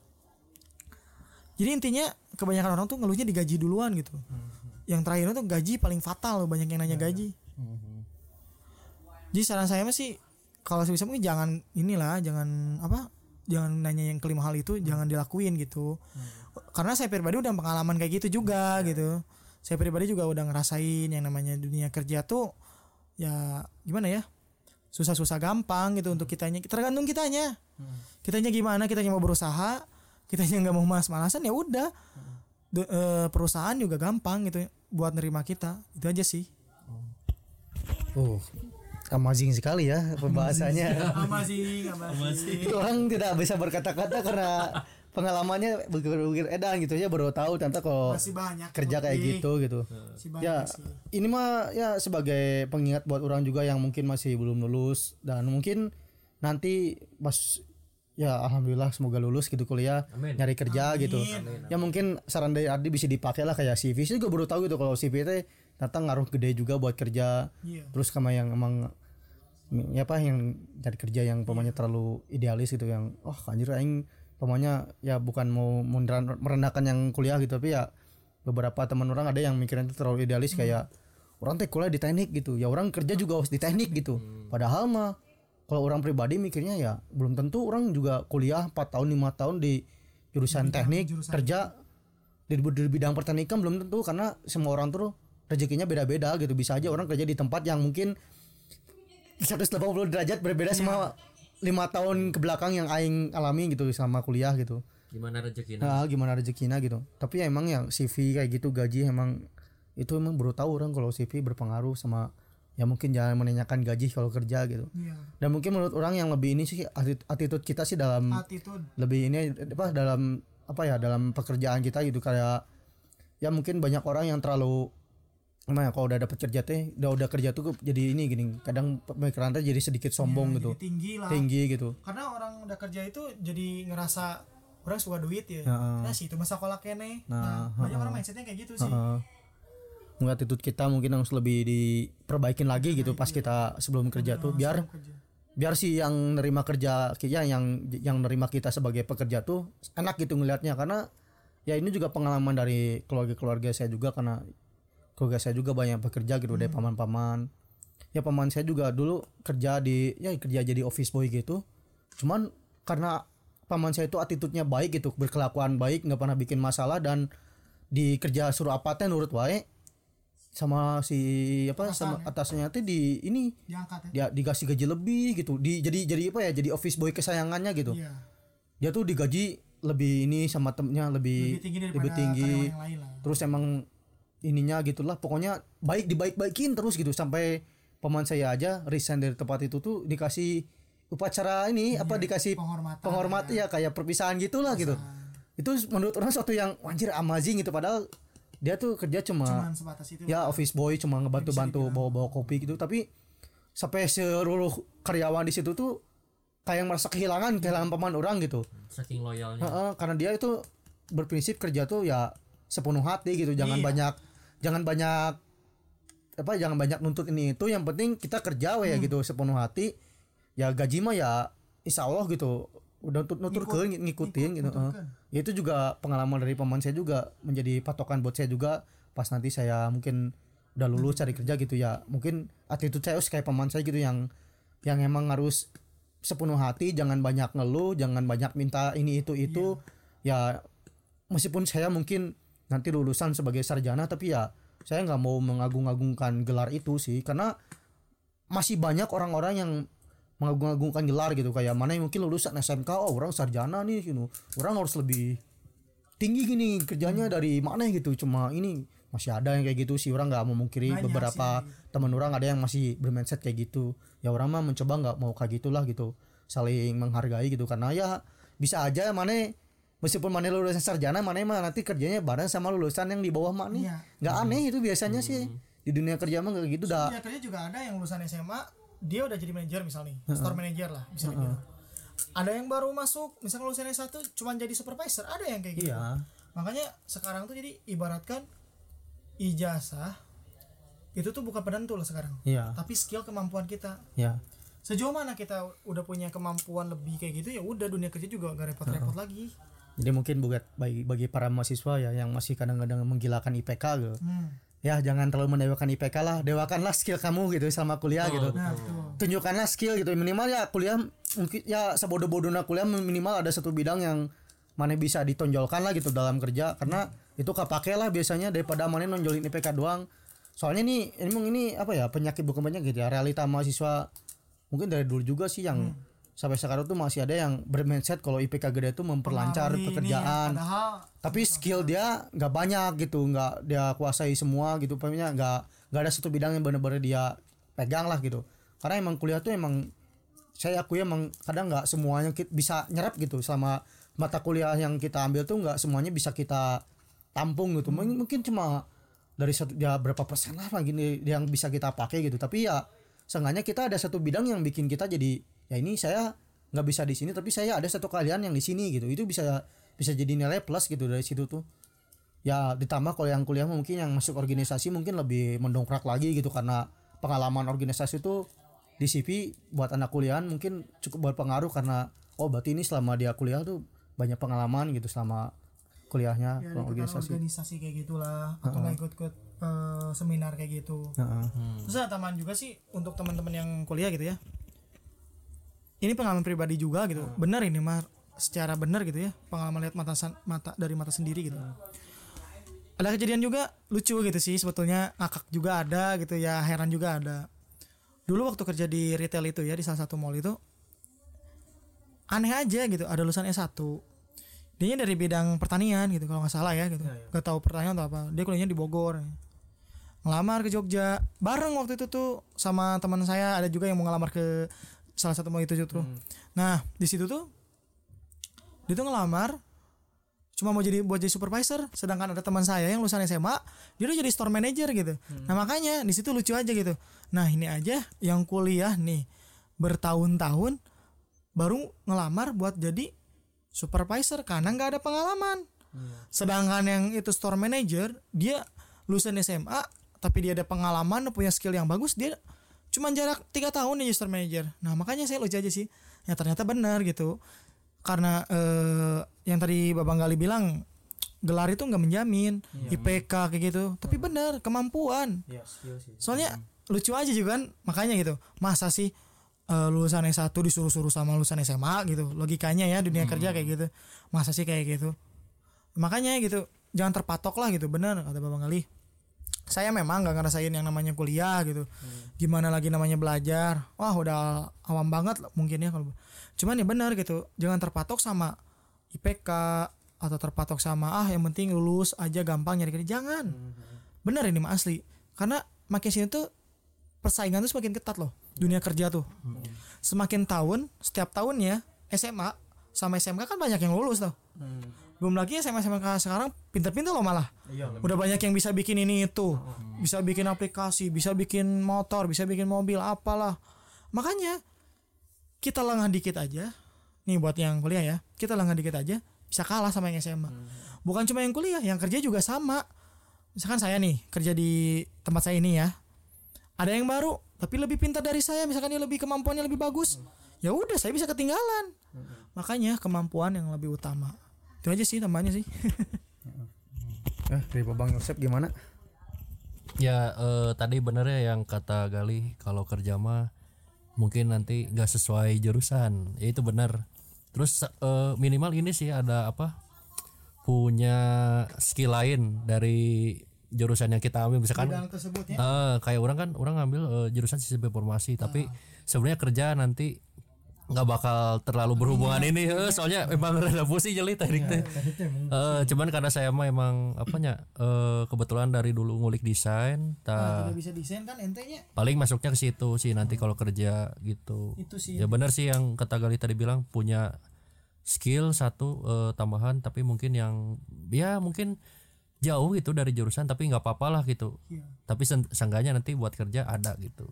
Jadi intinya kebanyakan orang tuh ngeluhnya digaji duluan gitu. Hmm. Yang terakhir itu gaji paling fatal loh, banyak yang nanya gaji. Hmm. Jadi saran saya mah sih kalau sebisa mungkin jangan inilah, jangan apa, jangan nanya yang kelima hal itu, hmm. jangan dilakuin gitu. Hmm. Karena saya pribadi udah pengalaman kayak gitu juga hmm. gitu. Saya pribadi juga udah ngerasain yang namanya dunia kerja tuh ya gimana ya, susah-susah gampang gitu untuk kitanya, tergantung kitanya. Hmm. Kitanya gimana, kitanya mau berusaha, kitanya nggak mau malas-malasan ya udah. De, e, perusahaan juga gampang gitu buat nerima kita, itu aja sih. Oh, amazing sekali ya pembahasannya. Amazing, amazing. Itu orang tidak bisa berkata-kata karena pengalamannya begitu edan gitu ya, baru tahu ternyata kalau kerja kayak gitu gitu. Ya sih. Ini mah ya sebagai pengingat buat orang juga yang mungkin masih belum lulus dan mungkin nanti pas ya alhamdulillah semoga lulus gitu kuliah. Amin. Nyari kerja. Amin. Gitu. Amin. Ya mungkin saran dari Ardi bisa dipakai lah kayak C V. Saya juga baru tahu gitu kalau C V itu ternyata ngaruh gede juga buat kerja. Yeah. Terus sama yang emang ya apa yang cari kerja yang pemainnya terlalu idealis gitu, yang oh anjir aing pokoknya ya bukan mau merendahkan yang kuliah gitu, tapi ya beberapa teman orang ada yang mikirnya itu terlalu idealis. hmm. Kayak orang teh kuliah di teknik gitu, ya orang kerja juga harus di teknik gitu. hmm. Padahal mah kalau orang pribadi mikirnya ya belum tentu orang juga kuliah empat tahun lima tahun di jurusan bidang, teknik jurusan kerja di, di bidang pertanikan belum tentu, karena semua orang tuh rezekinya beda-beda gitu. Bisa aja orang kerja di tempat yang mungkin seratus delapan puluh derajat berbeda ya. Sama lima tahun ke belakang yang aing alami gitu sama kuliah gitu. Gimana rezekinya? Nah, gimana rezekinya gitu. Tapi ya emang yang C V kayak gitu gaji emang itu emang baru tahu orang kalau C V berpengaruh sama ya mungkin jangan menanyakan gaji kalau kerja gitu. Ya. Dan mungkin menurut orang yang lebih ini sih attitude kita sih dalam attitude. Lebih ini apa dalam apa ya dalam pekerjaan kita gitu, kayak ya mungkin banyak orang yang terlalu nah kalau udah dapat kerja teh udah udah kerja tuh jadi ini gini, kadang pemikiran teh jadi sedikit sombong ya, gitu tinggi lah tinggi gitu, karena orang udah kerja itu jadi ngerasa orang suka duit ya. Nah, nah sih itu masa kolak kene. Nah, nah banyak uh, orang mindsetnya kayak gitu sih. Uh, uh. Attitude kita mungkin harus lebih diperbaikin lagi gitu pas kita sebelum kerja tuh, biar kerja. biar sih yang nerima kerja ya yang yang nerima kita sebagai pekerja tuh enak gitu ngelihatnya. Karena ya ini juga pengalaman dari keluarga-keluarga saya juga, karena keluarga saya juga banyak bekerja gitu. hmm. Dari paman-paman ya, paman saya juga dulu kerja di ya kerja jadi office boy gitu, cuman karena paman saya itu attitude-nya baik gitu, berkelakuan baik, nggak pernah bikin masalah, dan di kerja suruh apa teh nurut wae sama si apa Atasan, sama atasnya teh di ini diangkat, ya. Dia dikasih gaji lebih gitu, di jadi jadi apa ya jadi office boy kesayangannya gitu. yeah. Dia tuh digaji lebih ini sama temennya lebih lebih tinggi, lebih tinggi. Yang lain lah. Terus emang ininya gitulah, pokoknya baik dibaik-baikin terus gitu, sampai paman saya aja resign dari tempat itu tuh dikasih upacara ini iya, apa dikasih penghormatan, penghormatan ya. ya kayak perpisahan gitulah gitu. Itu menurut orang suatu yang anjir amazing gitu, padahal dia tuh kerja cuma itu ya office boy, cuma ngebantu-bantu bawa-bawa kopi gitu, tapi sampai seluruh karyawan di situ tuh kayak merasa kehilangan kehilangan paman orang gitu, saking loyalnya. Uh-uh, karena dia itu berprinsip kerja tuh ya sepenuh hati gitu, jangan iya. banyak jangan banyak apa jangan banyak nuntut ini itu, yang penting kita kerja we ya hmm. gitu sepenuh hati. Ya gaji mah ya insya Allah gitu udah nutur ke ngikutin ngikut, gitu. Uh. Ya itu juga pengalaman dari paman saya juga menjadi patokan buat saya juga pas nanti saya mungkin udah lulus cari kerja gitu ya, mungkin attitude saya harus kayak paman saya gitu, yang yang emang harus sepenuh hati, jangan banyak ngeluh, jangan banyak minta ini itu itu. Yeah. Ya meskipun saya mungkin nanti lulusan sebagai sarjana, tapi ya saya nggak mau mengagung-agungkan gelar itu sih, karena masih banyak orang-orang yang mengagung-agungkan gelar gitu, kayak mana yang mungkin lulusan S M K, oh orang sarjana nih gitu, orang harus lebih tinggi gini kerjanya dari mana gitu. Cuma ini masih ada yang kayak gitu sih, orang nggak memungkiri beberapa teman orang ada yang masih bermindset kayak gitu. Ya orang mah mencoba nggak mau kayak gitulah gitu, saling menghargai gitu, karena ya bisa aja mana meskipun mana lulusan sarjana, mana mah nanti kerjanya bareng sama lulusan yang di bawah mana. Nggak hmm. aneh itu biasanya hmm. sih di dunia kerja mah kayak gitu dah. Dunia kerja juga ada yang lulusan S M A dia udah jadi manajer misalnya, store manager lah bisa dibilang. Ada yang baru masuk, misalnya lulusan S satu cuma jadi supervisor, ada yang kayak gitu. Iya. Makanya sekarang tuh jadi ibaratkan ijazah itu tuh bukan penentu lah sekarang. Iya. Tapi skill kemampuan kita. Iya. Sejauh mana kita udah punya kemampuan lebih kayak gitu ya udah dunia kerja juga gak repot-repot uh-huh. lagi. Jadi mungkin buat bagi bagi para mahasiswa ya yang masih kadang-kadang menggilakan I P K gitu. Hmm. Ya jangan terlalu mendewakan I P K lah, dewakanlah skill kamu gitu selama kuliah oh, gitu. Nah, tunjukkanlah skill gitu, minimal ya kuliah mungkin ya sebodoh-bodohnya kuliah minimal ada satu bidang yang mana bisa ditonjolkan lah gitu dalam kerja karena hmm. itu kepake lah biasanya daripada mana nonjolin I P K doang. Soalnya nih emang ini apa ya penyakit bukan penyakit ya realita mahasiswa mungkin dari dulu juga sih yang hmm. sampai sekarang tuh masih ada yang bermindset kalau I P K gede itu memperlancar Pengaruhi pekerjaan. Ya, padahal, tapi skill dia nggak banyak gitu, nggak dia kuasai semua gitu. Pokoknya nggak nggak ada satu bidang yang benar-benar dia pegang lah gitu. Karena emang kuliah tuh emang saya akui emang kadang nggak semuanya bisa nyerap gitu. Selama mata kuliah yang kita ambil tuh nggak semuanya bisa kita tampung gitu. Hmm. Mungkin cuma dari satu ya berapa persen lah gini yang bisa kita pakai gitu. Tapi ya seenggaknya kita ada satu bidang yang bikin kita jadi ya ini saya nggak bisa di sini tapi saya ada satu kalian yang di sini gitu, itu bisa bisa jadi nilai plus gitu dari situ tuh ya. Ditambah kalau yang kuliah mungkin yang masuk organisasi mungkin lebih mendongkrak lagi gitu karena pengalaman organisasi itu di C V buat anak kuliahan mungkin cukup berpengaruh karena oh berarti ini selama dia kuliah tuh banyak pengalaman gitu selama kuliahnya ya, organisasi organisasi kayak gitulah atau uh-uh. nggak ikut-ikut uh, seminar kayak gitu. Uh-uh. Hmm. Terus ada tambahan juga sih untuk teman-teman yang kuliah gitu ya. Ini pengalaman pribadi juga gitu. Hmm. Benar ini mah secara benar gitu ya. Pengalaman lihat mata mata dari mata sendiri gitu. Hmm. Ada kejadian juga lucu gitu sih sebetulnya, ngakak juga ada gitu ya, heran juga ada. Dulu waktu kerja di retail itu ya, di salah satu mall itu aneh aja gitu, ada lulusan S satu. Dia dari bidang pertanian gitu kalau enggak salah ya gitu. Ya, ya. Gak tahu pertanian atau apa. Dia kuliahnya di Bogor. Ngelamar ke Jogja. Bareng waktu itu tuh sama teman saya ada juga yang mau ngelamar ke salah satu mau itu tuh. Hmm. Nah, di situ tuh dia tuh ngelamar cuma mau jadi buat jadi supervisor, sedangkan ada teman saya yang lulusan S M A, dia udah jadi store manager gitu. Hmm. Nah, makanya di situ lucu aja gitu. Nah, ini aja yang kuliah nih bertahun-tahun baru ngelamar buat jadi supervisor karena enggak ada pengalaman. Hmm. Sedangkan yang itu store manager, dia lulusan S M A tapi dia ada pengalaman, punya skill yang bagus, dia cuman jarak tiga tahun nih store manager. Nah makanya saya lucu aja sih. Ya ternyata benar gitu. Karena eh, yang tadi Babang Gali bilang gelar itu nggak menjamin ya. I P K kayak gitu. Hmm. Tapi benar kemampuan. Ya, soalnya hmm. lucu aja juga kan. Makanya gitu. Masa sih uh, lulusan S satu disuruh-suruh sama lulusan S M A gitu. Logikanya ya dunia hmm. kerja kayak gitu. Masa sih kayak gitu. Makanya gitu. Jangan terpatok lah gitu. Benar kata Babang Gali. Saya memang gak ngerasain yang namanya kuliah gitu. Hmm. Gimana lagi namanya belajar. Wah udah awam banget mungkin ya kalau. Cuman ya benar gitu. Jangan terpatok sama I P K atau terpatok sama ah yang penting lulus aja gampang nyari kerja. Jangan. Hmm. Benar ini mah asli. Karena makin sini tuh persaingan tuh semakin ketat loh. Dunia kerja tuh. Hmm. Semakin tahun, setiap tahunnya S M A sama S M K kan banyak yang lulus tuh. Hmm. Belum lagi S M A S M K sekarang pinter-pinter loh malah. Iya, udah banyak yang bisa bikin ini itu. Hmm. Bisa bikin aplikasi, bisa bikin motor, bisa bikin mobil, apalah. Makanya kita lengah dikit aja. Nih buat yang kuliah ya. Kita lengah dikit aja bisa kalah sama yang S M A. Hmm. Bukan cuma yang kuliah, yang kerja juga sama. Misalkan saya nih kerja di tempat saya ini ya. Ada yang baru tapi lebih pintar dari saya, misalkan dia lebih kemampuannya lebih bagus. Hmm. Ya udah saya bisa ketinggalan. Hmm. Makanya kemampuan yang lebih utama. Itu aja sih tambahnya sih. Eh, dari Bang Yosep gimana? Ya eh, tadi bener ya yang kata Gali, kalau kerja mah mungkin nanti nggak sesuai jurusan, ya itu benar. Terus eh, minimal ini sih ada apa? Punya skill lain dari jurusan yang kita ambil, misalkan tersebut, ya? eh, kayak orang kan orang ngambil eh, jurusan sistem informasi, ah. tapi sebenarnya kerja nanti nggak bakal terlalu berhubungan ini, ini eh, soalnya emang rada pusing jeli teknik teh. Eh, cuman karena saya mah emang apanya eh, kebetulan dari dulu ngulik desain, ta, nah, bisa desain kan entenya. Paling masuknya ke situ sih nanti kalau kerja gitu. Itu sih. Ya benar sih yang kata Gali tadi bilang, punya skill satu eh, tambahan, tapi mungkin yang ya mungkin jauh gitu dari jurusan, tapi nggak apa-apa lah gitu. Ya. Tapi seenggaknya nanti buat kerja ada gitu.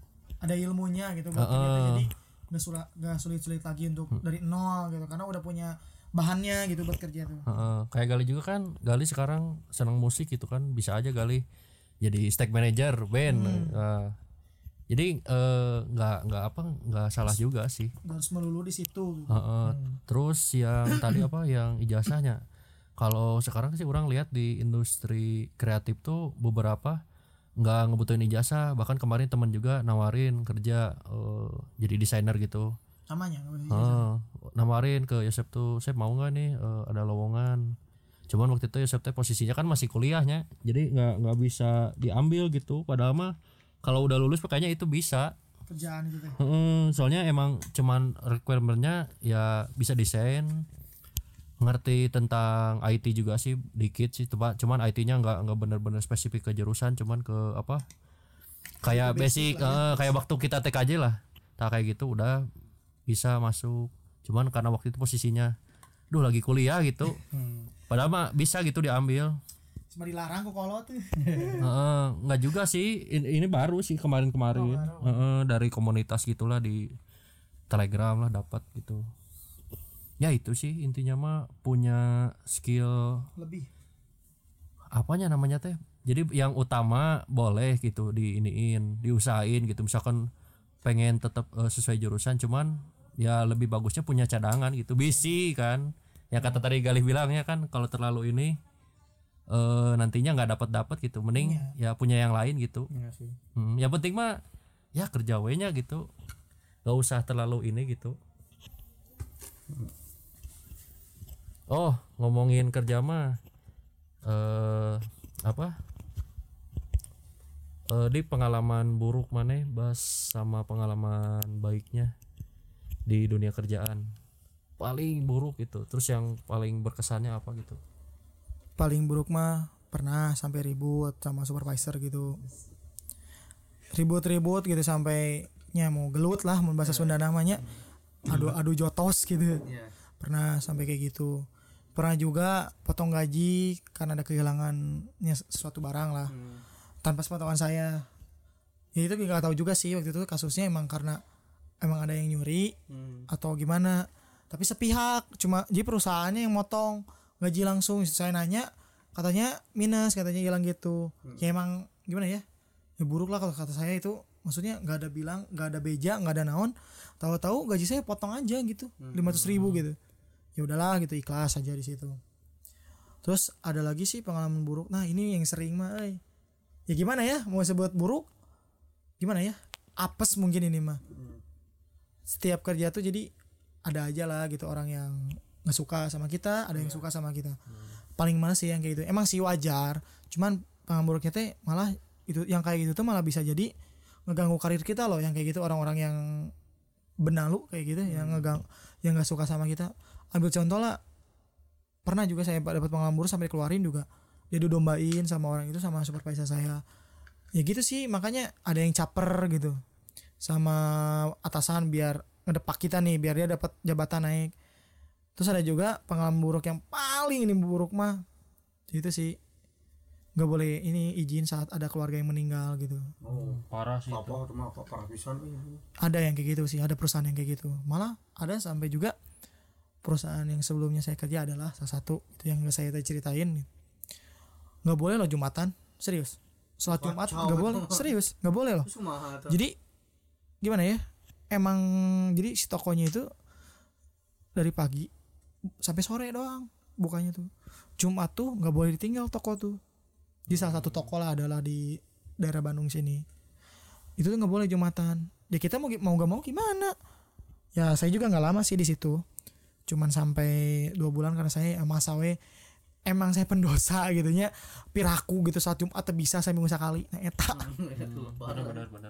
ada ilmunya gitu buat Uh-uh. kerja tuh. Jadi nggak sulit nggak sulit-sulit lagi untuk Hmm. dari nol gitu karena udah punya bahannya gitu buat kerja tuh. Heeh, kayak Gali juga kan, Gali sekarang senang musik gitu kan, bisa aja Gali jadi stage manager band. Nah, jadi eh, nggak nggak apa nggak salah juga sih. Nggak harus melulu di situ gitu. Heeh. Terus yang tadi apa yang ijazahnya, kalau sekarang sih orang lihat di industri kreatif tuh beberapa nggak ngebutuhin ijazah, bahkan kemarin teman juga nawarin kerja eh, jadi desainer gitu. Namanya nggak boleh Heeh, nawarin ke Yosep tuh, Sep mau nggak nih eh, ada lowongan. Cuman waktu itu Yosep teh posisinya kan masih kuliahnya, jadi nggak nggak bisa diambil gitu. Padahal mah kalau udah lulus makanya itu bisa. kerjaan gitu teh. Heeh, soalnya emang cuman requirementnya ya bisa desain, ngerti tentang I T juga sih dikit sih, coba cuman I T-nya nggak nggak bener-bener spesifik ke jurusan, cuman ke apa kayak basic, eh, kayak waktu kita T K J lah, tak kayak gitu udah bisa masuk. Cuman karena waktu itu posisinya, duh lagi kuliah gitu, padahal mah bisa gitu diambil. Cuma dilarang kok kalau tuh. Heeh, nggak juga sih, ini, ini baru sih kemarin-kemarin. Heeh, dari komunitas gitulah di Telegram lah dapat gitu. Ya itu sih intinya mah punya skill Lebih. apanya namanya teh. Jadi yang utama boleh gitu diiniin, diusahain gitu. Misalkan pengen tetap uh, sesuai jurusan, cuman ya lebih bagusnya punya cadangan gitu. Bisi kan. Yang kata tadi Galih bilangnya kan kalau terlalu ini uh, nantinya nggak dapat dapat gitu. Mending ya punya yang lain gitu. Iya sih. Hmm, yang penting mah ya kerja we-nya gitu. Gak usah terlalu ini gitu. Oh, ngomongin kerja mah eh apa? Eh di pengalaman buruk mana bahas sama pengalaman baiknya di dunia kerjaan. Paling buruk gitu. Terus yang paling berkesannya apa gitu? Paling buruk mah pernah sampai ribut sama supervisor gitu. Ribut-ribut gitu sampai nya mau gelut lah mun bahasa Sunda namanya. Adu adu jotos gitu. Pernah sampai kayak gitu. Pernah juga potong gaji karena ada kehilangannya sesuatu barang lah. Tanpa sepengetahuan saya. Ya itu nggak tahu juga sih waktu itu kasusnya emang karena emang ada yang nyuri atau gimana. Tapi sepihak, cuma jadi perusahaannya yang motong gaji langsung. Saya nanya katanya minus, katanya hilang gitu. Ya emang gimana ya? Ya buruk lah kalau kata saya itu. Maksudnya nggak ada bilang, nggak ada beja, nggak ada naon. Tahu-tahu gaji saya potong aja gitu, lima ratus ribu gitu. Ya udahlah gitu, ikhlas aja di situ. Terus ada lagi sih pengalaman buruk. Nah ini yang sering mah, ay. Ya gimana ya mau sebut buruk? Gimana ya? Apes mungkin ini mah. Setiap kerja tuh jadi ada aja lah gitu orang yang nggak suka sama kita, ada yang suka sama kita. Paling males sih yang kayak gitu. Emang sih wajar. Cuman pengalaman buruknya teh malah itu yang kayak gitu tuh malah bisa jadi ngeganggu karir kita loh. Yang kayak gitu orang-orang yang benalu kayak gitu, yang ngegang, yang nggak suka sama kita. Ambil contoh lah, pernah juga saya dapat pengalaman buruk sampai keluarin juga, dia didombain sama orang itu, sama supervisor saya. Ya gitu sih, makanya ada yang caper gitu sama atasan biar ngedepak kita nih, biar dia dapat jabatan naik. Terus ada juga pengalaman buruk yang paling ini buruk mah itu sih, nggak boleh ini izin saat ada keluarga yang meninggal gitu. Oh, Parah sih apa itu mah parah pisan. Ada yang kayak gitu sih, ada perusahaan yang kayak gitu. Malah ada sampai juga perusahaan yang sebelumnya saya kerja adalah salah satu itu yang saya ceritain. Nggak boleh loh Jumatan, serius. Sholat Jumat nggak boleh, serius nggak boleh loh. Jadi gimana ya? Emang jadi si tokonya itu dari pagi sampai sore doang bukanya tuh. Jumat tuh nggak boleh ditinggal toko tuh. Di salah satu toko lah adalah di daerah Bandung sini. Itu tuh nggak boleh Jumatan. Ya kita mau mau nggak mau gimana? Ya saya juga nggak lama sih di situ. Cuman sampai dua bulan karena saya masa we emang saya pendosa gitu nya, piraku gitu saat Jumat bisa saya minggu sekali. Nah eta. Benar benar.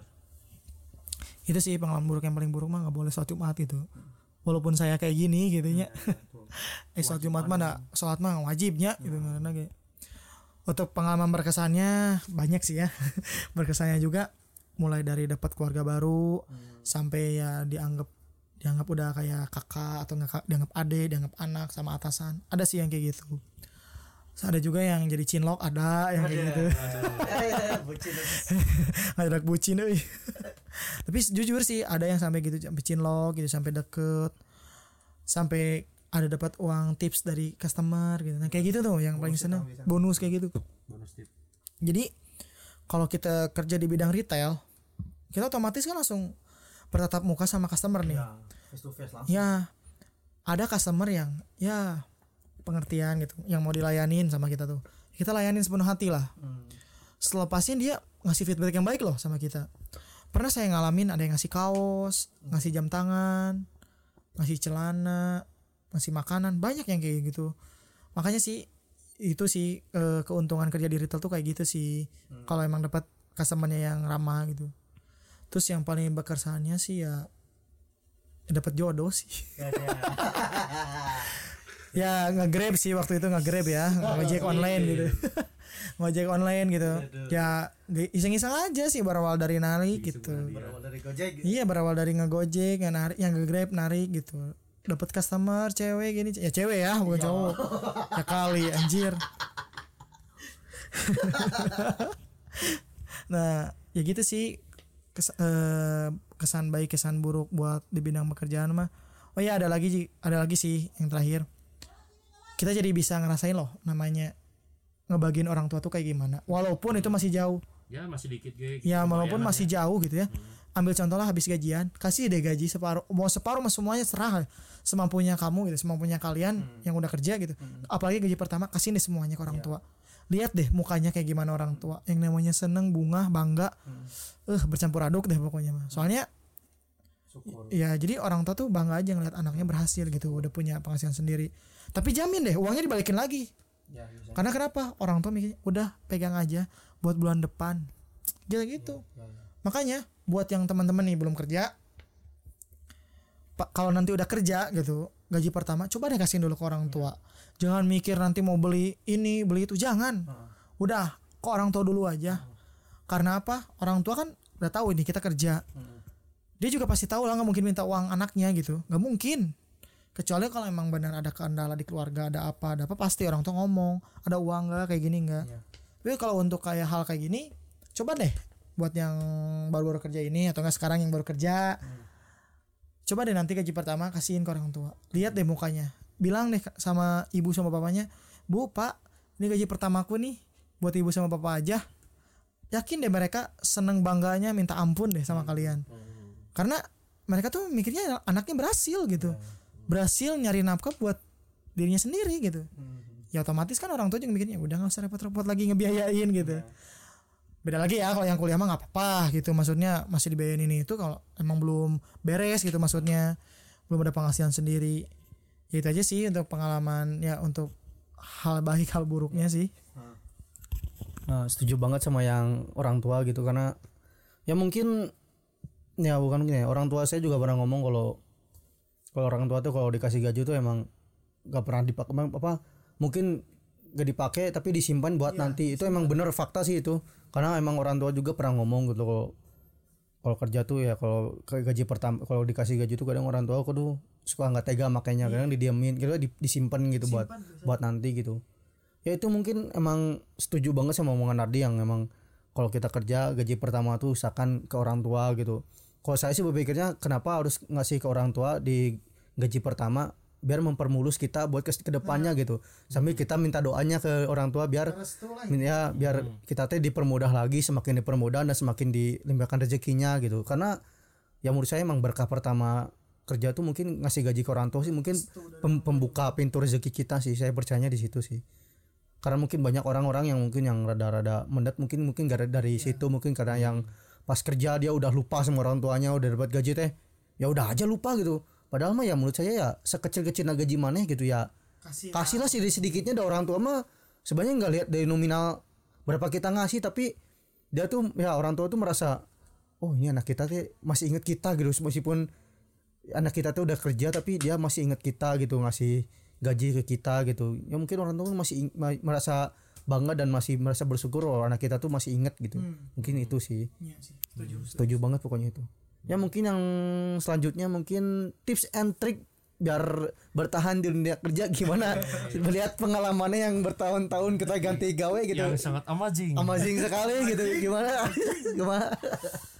Itu sih pengalaman buruk yang paling buruk mah nggak boleh sholat Jumat gitu. Walaupun saya kayak gini gitu nya. eh sholat Jumat mah enggak, sholat mah wajibnya gitu karena kayak. Untuk pengalaman berkesannya banyak sih ya. Berkesannya juga mulai dari dapat keluarga baru sampai ya dianggap dianggap udah kayak kakak atau nggak dianggap adik, dianggap anak sama atasan. Ada sih yang kayak gitu. Terus ada juga yang jadi cinlok, ada yang kayak gitu. Ada bucin euy. Tapi jujur sih ada yang sampai gitu, sampai cinlok gitu, sampai deket, sampai ada dapat uang tips dari customer gitu. Nah kayak gitu tuh yang paling seneng, bonus kayak gitu. Bonus tip. Jadi kalau kita kerja di bidang retail, kita otomatis kan langsung bertatap muka sama customer nih. Ya, face to face langsung. Ya ada customer yang ya pengertian gitu, yang mau dilayanin sama kita tuh, kita layanin sepenuh hati lah. Hmm. Selepasnya dia ngasih feedback yang baik loh sama kita. Pernah saya ngalamin ada yang ngasih kaos, ngasih jam tangan, ngasih celana, ngasih makanan, banyak yang kayak gitu. Makanya sih itu sih e, keuntungan kerja di retail tuh kayak gitu sih. Hmm. Kalau emang dapat customernya yang ramah gitu. Terus yang paling berkesannya sih ya dapat jodoh sih. Ya nge-grab sih waktu itu, nge-grab ya, ngojek online gitu. Ngojek online gitu. Ya iseng-iseng aja sih, berawal dari narik gitu. Berawal dari Gojek. Iya, berawal dari ngegojek, yang narik, yang nge-grab narik gitu. Dapat customer cewek gini, ya cewek ya, bukan cowok. Ya kali anjir. Nah, ya gitu sih kes, eh, kesan baik kesan buruk buat di bidang pekerjaan mah. Oh ya ada lagi ada lagi sih yang terakhir. Kita jadi bisa ngerasain loh namanya ngebagiin orang tua tuh kayak gimana. Walaupun itu masih jauh. Ya masih dikit gue. Ya walaupun masih jauh gitu ya. Hmm. Ambil contoh lah habis gajian, kasih deh gaji separuh, mau separuh mau semuanya serah semampunya kamu gitu, semampunya kalian hmm. yang udah kerja gitu. Hmm. Apalagi gaji pertama kasih deh semuanya ke orang ya. tua. Lihat deh mukanya kayak gimana orang tua, yang namanya seneng, bunga, bangga, eh hmm. uh, bercampur aduk deh pokoknya mah. Soalnya syukur. Ya jadi orang tua tuh bangga aja ngeliat anaknya berhasil gitu, udah punya penghasilan sendiri. Tapi jamin deh uangnya dibalikin lagi. Ya, karena kenapa? Orang tua mikirnya udah pegang aja buat bulan depan. Gila gitu. Ya, ya, ya. Makanya buat yang teman-teman nih belum kerja, Pak, kalau nanti udah kerja gitu, gaji pertama coba deh kasihin dulu ke orang tua. Ya. Jangan mikir nanti mau beli ini, beli itu, jangan. Hmm. Udah ke orang tua dulu aja. Hmm. Karena apa? Orang tua kan udah tahu ini kita kerja. Hmm. Dia juga pasti tahu lah, nggak mungkin minta uang anaknya gitu, nggak mungkin. Kecuali kalau emang benar ada kendala di keluarga, ada apa, ada apa pasti orang tua ngomong, ada uang nggak kayak gini nggak. Ya. Tapi kalau untuk kayak hal kayak gini, coba deh buat yang baru-baru kerja ini atau nggak sekarang yang baru kerja, hmm. coba deh nanti gaji pertama kasihin ke orang tua, lihat deh mukanya, bilang deh sama ibu sama bapaknya, bu pak ini gaji pertamaku nih buat ibu sama bapak aja. Yakin deh mereka seneng bangganya minta ampun deh sama hmm. kalian. Hmm. Karena mereka tuh mikirnya anaknya berhasil gitu. Hmm. Berhasil nyari nafkah buat dirinya sendiri gitu. Hmm. Ya otomatis kan orang tua juga mikirnya udah gak usah repot-repot lagi ngebiayain gitu. Hmm. Beda lagi ya kalau yang kuliah mah gak apa-apa gitu. Maksudnya masih dibiayain ini itu kalau emang belum beres gitu, maksudnya belum ada penghasilan sendiri. Ya itu aja sih untuk pengalaman, ya untuk hal baik hal buruknya sih. Nah, setuju banget sama yang orang tua gitu, karena ya mungkin ya bukan mungkin ya, orang tua saya juga pernah ngomong kalau kalau orang tua tuh kalau dikasih gaji tuh emang gak pernah dipakai apa, mungkin gak dipakai tapi disimpan buat ya, nanti. Itu emang bener fakta sih itu, karena emang orang tua juga pernah ngomong gitu kalau kalau kerja tuh ya kalau gaji pertama, kalau dikasih gaji tuh kadang orang tua kudu suka nggak tega makanya, kadang didiamin gitu, disimpan gitu buat buat nanti gitu. Ya itu mungkin emang setuju banget sama omongan Ardi yang emang kalau kita kerja gaji pertama tuh usahakan ke orang tua gitu. Kalau saya sih berpikirnya kenapa harus ngasih ke orang tua di gaji pertama, biar mempermulus kita buat ke kedepannya nah. gitu. Sambil kita minta doanya ke orang tua biar ya biar hmm. kita teh dipermudah lagi, semakin dipermudah dan semakin dilimpahkan rezekinya gitu. Karena ya menurut saya emang berkah pertama kerja tuh mungkin ngasih gaji ke orang tua sih mungkin pem- pembuka pintu rezeki kita sih. Saya percayanya di situ sih. Karena mungkin banyak orang-orang yang mungkin yang rada-rada mendat mungkin mungkin gara dari ya. situ mungkin karena yang pas kerja dia udah lupa sama orang tuanya, udah dapat gaji teh ya udah aja lupa gitu. Padahal mah ya menurut saya ya sekecil-kecilnya gaji maneh gitu ya kasih kasihlah sedikit-sedikitnya. Dari orang tua mah sebenarnya nggak lihat dari nominal berapa kita ngasih, tapi dia tuh ya orang tua tuh merasa oh ini anak kita tuh masih ingat kita gitu, meskipun anak kita tuh udah kerja tapi dia masih ingat kita gitu, ngasih gaji ke kita gitu. Ya mungkin orang tua masih ing- merasa bangga dan masih merasa bersyukur oh anak kita tuh masih ingat gitu. hmm. Mungkin itu sih, ya, sih. Setuju, setuju banget pokoknya itu. Ya mungkin yang selanjutnya mungkin tips and trick biar bertahan di dunia kerja gimana. Melihat pengalamannya yang bertahun-tahun kita ganti gawe gitu, yang sangat amazing amazing sekali gitu. Gimana gimana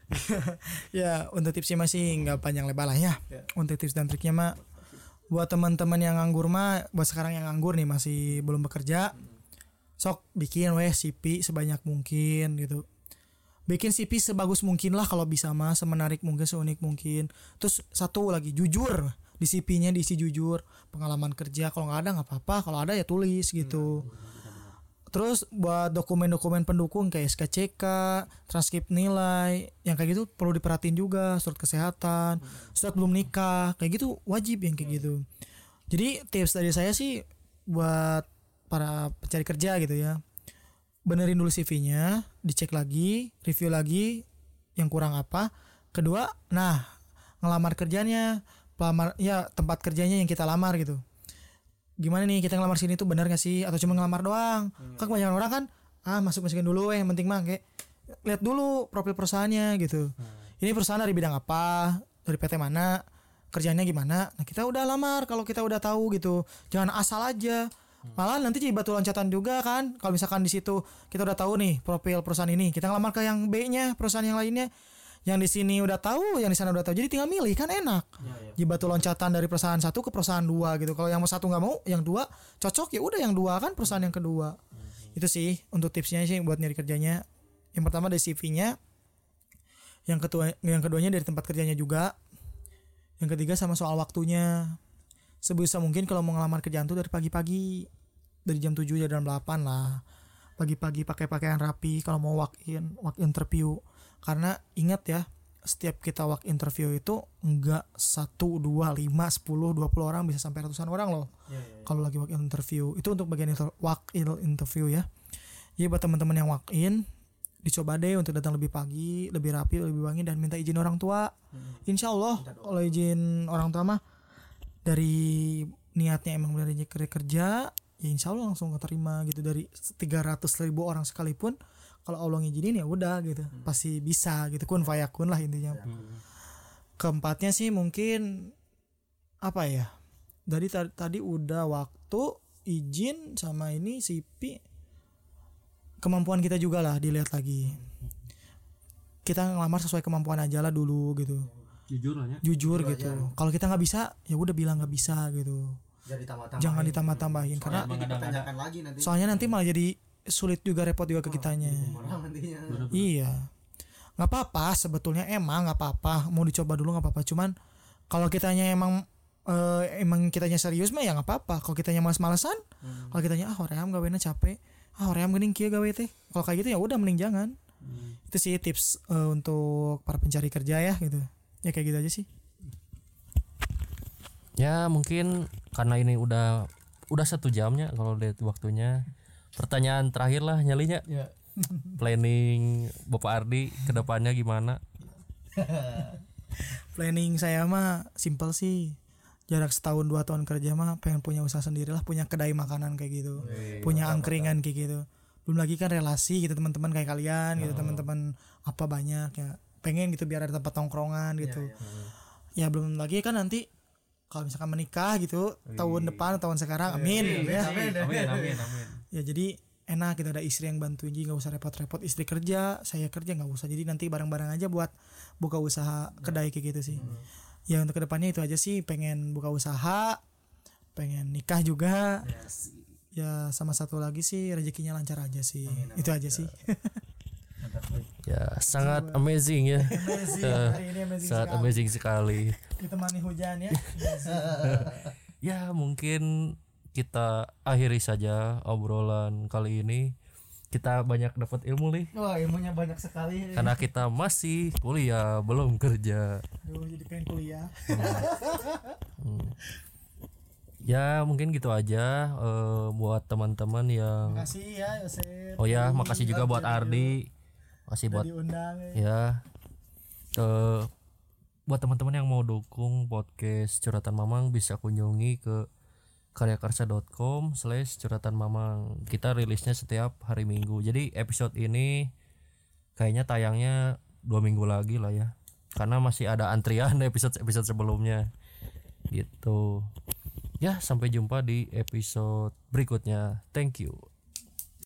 Ya untuk tipsnya masih nggak panjang lebar lah ya. Untuk tips dan triknya mah buat teman-teman yang nganggur mah, buat sekarang yang nganggur nih masih belum bekerja, sok bikin weh C V sebanyak mungkin gitu. Bikin C V sebagus mungkin lah kalau bisa mah, semenarik mungkin, seunik mungkin. Terus satu lagi jujur, di C V-nya diisi jujur, pengalaman kerja. Kalau nggak ada nggak apa-apa, kalau ada ya tulis gitu. Terus buat dokumen-dokumen pendukung kayak S K C K, transkrip nilai, yang kayak gitu perlu diperhatiin juga, surat kesehatan, surat belum nikah, kayak gitu wajib yang kayak gitu. Jadi tips dari saya sih buat para pencari kerja gitu ya, benerin dulu C V-nya, dicek lagi, review lagi yang kurang apa. Kedua, nah ngelamar kerjanya, pelamar ya tempat kerjanya yang kita lamar gitu. Gimana nih kita ngelamar sini tuh benar gak sih, atau cuma ngelamar doang? Hmm. Kan kebanyakan orang kan ah masuk masukin dulu eh yang penting mah kayak lihat dulu profil perusahaannya gitu. Hmm. Ini perusahaan dari bidang apa, dari P T mana, kerjanya gimana. Nah kita udah lamar kalau kita udah tahu gitu, jangan asal aja. Malah nanti jadi batu loncatan juga kan. Kalau misalkan di situ kita udah tahu nih profil perusahaan ini, kita ngelamar ke yang B-nya, perusahaan yang lainnya. Yang di sini udah tahu, yang di sana udah tahu. Jadi tinggal milih kan enak. Ya, ya. Jadi batu loncatan dari perusahaan satu ke perusahaan dua gitu. Kalau yang mau satu nggak mau, yang dua cocok ya udah yang dua kan perusahaan yang kedua. Hmm. Itu sih untuk tipsnya sih buat nyari kerjanya. Yang pertama dari C V-nya, yang kedua, yang keduanya dari tempat kerjanya juga. Yang ketiga sama soal waktunya. Sebisa mungkin kalau mau ngelamar kerjaan tuh dari pagi-pagi, dari jam tujuh ya jam delapan lah. Pagi-pagi pakai pakaian rapi kalau mau walk in, walk interview. Karena ingat ya, setiap kita walk interview itu enggak satu, dua, lima, sepuluh, dua puluh orang, bisa sampai ratusan orang loh. Ya, ya, ya. Kalau lagi walk in interview, itu untuk bagian inter- walk in interview ya. Jadi buat teman-teman yang walk in, dicoba deh untuk datang lebih pagi, lebih rapi, lebih wangi, dan minta izin orang tua. Hmm. Insya Allah kalau izin orang tua mah dari niatnya emang dari kerja, ya insya Allah langsung keterima gitu. Dari tiga ratus ribu orang sekalipun, kalau Allah ngizinin ya udah gitu, hmm. pasti bisa gitu, kun fayakun lah intinya. Hmm. Keempatnya sih mungkin apa ya? Dari t- tadi udah waktu, izin, sama ini C V, kemampuan kita juga lah dilihat lagi. Kita ngelamar sesuai kemampuan aja lah dulu gitu. Jujur lah ya. Jujur, Jujur gitu. Kalau kita nggak bisa, ya udah bilang nggak bisa gitu. Jangan ditambah-tambahin karena lagi nanti. Soalnya nanti malah jadi sulit juga, repot juga ke kitanya. Iya, nggak apa-apa sebetulnya, emang nggak apa-apa, mau dicoba dulu nggak apa-apa. Cuman kalau kitanya emang uh, emang kitanya serius mah ya nggak apa-apa. Kalau kitanya malas-malasan, hmm. kalau kitanya ah hoream gawena capek, ah hoream geuning kieu gawe teh, kalau kayak gitu ya udah mending jangan. Hmm. Itu sih tips uh, untuk para pencari kerja ya gitu. Ya kayak gitu aja sih. Ya mungkin karena ini udah udah satu jamnya kalau lihat waktunya. Pertanyaan terakhir lah nyalinya. Ya. Planning Bapak Ardi kedepannya gimana? Planning saya mah simple sih. Jarak setahun dua tahun kerja mah pengen punya usaha sendiri lah, punya kedai makanan kayak gitu, Wee, punya angkringan kayak gitu. Belum lagi kan relasi gitu, teman-teman kayak kalian gitu, oh. teman-teman apa banyak ya. Pengen gitu biar ada tempat tongkrongan gitu. Ya, ya. ya belum lagi kan nanti kalau misalkan menikah gitu Wih. tahun depan, tahun sekarang, amin, amin, ya. amin, amin, amin, amin. Ya jadi enak kita ada istri yang bantuin, jadi nggak usah repot-repot. Istri kerja, saya kerja nggak usah. Jadi nanti bareng-bareng aja buat buka usaha kedai kayak gitu sih. Hmm. Ya untuk kedepannya itu aja sih. Pengen buka usaha, pengen nikah juga. Yes. Ya sama satu lagi sih rezekinya lancar aja sih. Amin, itu aja ya. sih. Ya sangat amazing ya. Amazing. Hari ini amazing sangat sekali. amazing sekali. Ditemani hujan ya. Ya mungkin kita akhiri saja obrolan kali ini. Kita banyak dapat ilmu nih. Wah ilmunya banyak sekali. Karena kita masih kuliah, belum kerja. Duh, jadi pengen kuliah. hmm. Ya mungkin gitu aja uh, buat teman-teman yang. Makasih ya Yosef. Oh ya makasih juga buat Ardi. Makasih buat. Diundang, ya. Uh, buat teman-teman yang mau dukung podcast Curhatan Mamang bisa kunjungi ke karyakarsa dot com slash curhatan mamang. Kita rilisnya setiap hari Minggu. Jadi episode ini kayaknya tayangnya dua minggu lagi lah ya, karena masih ada antrian episode-episode sebelumnya gitu. Ya sampai jumpa di episode berikutnya. Thank you.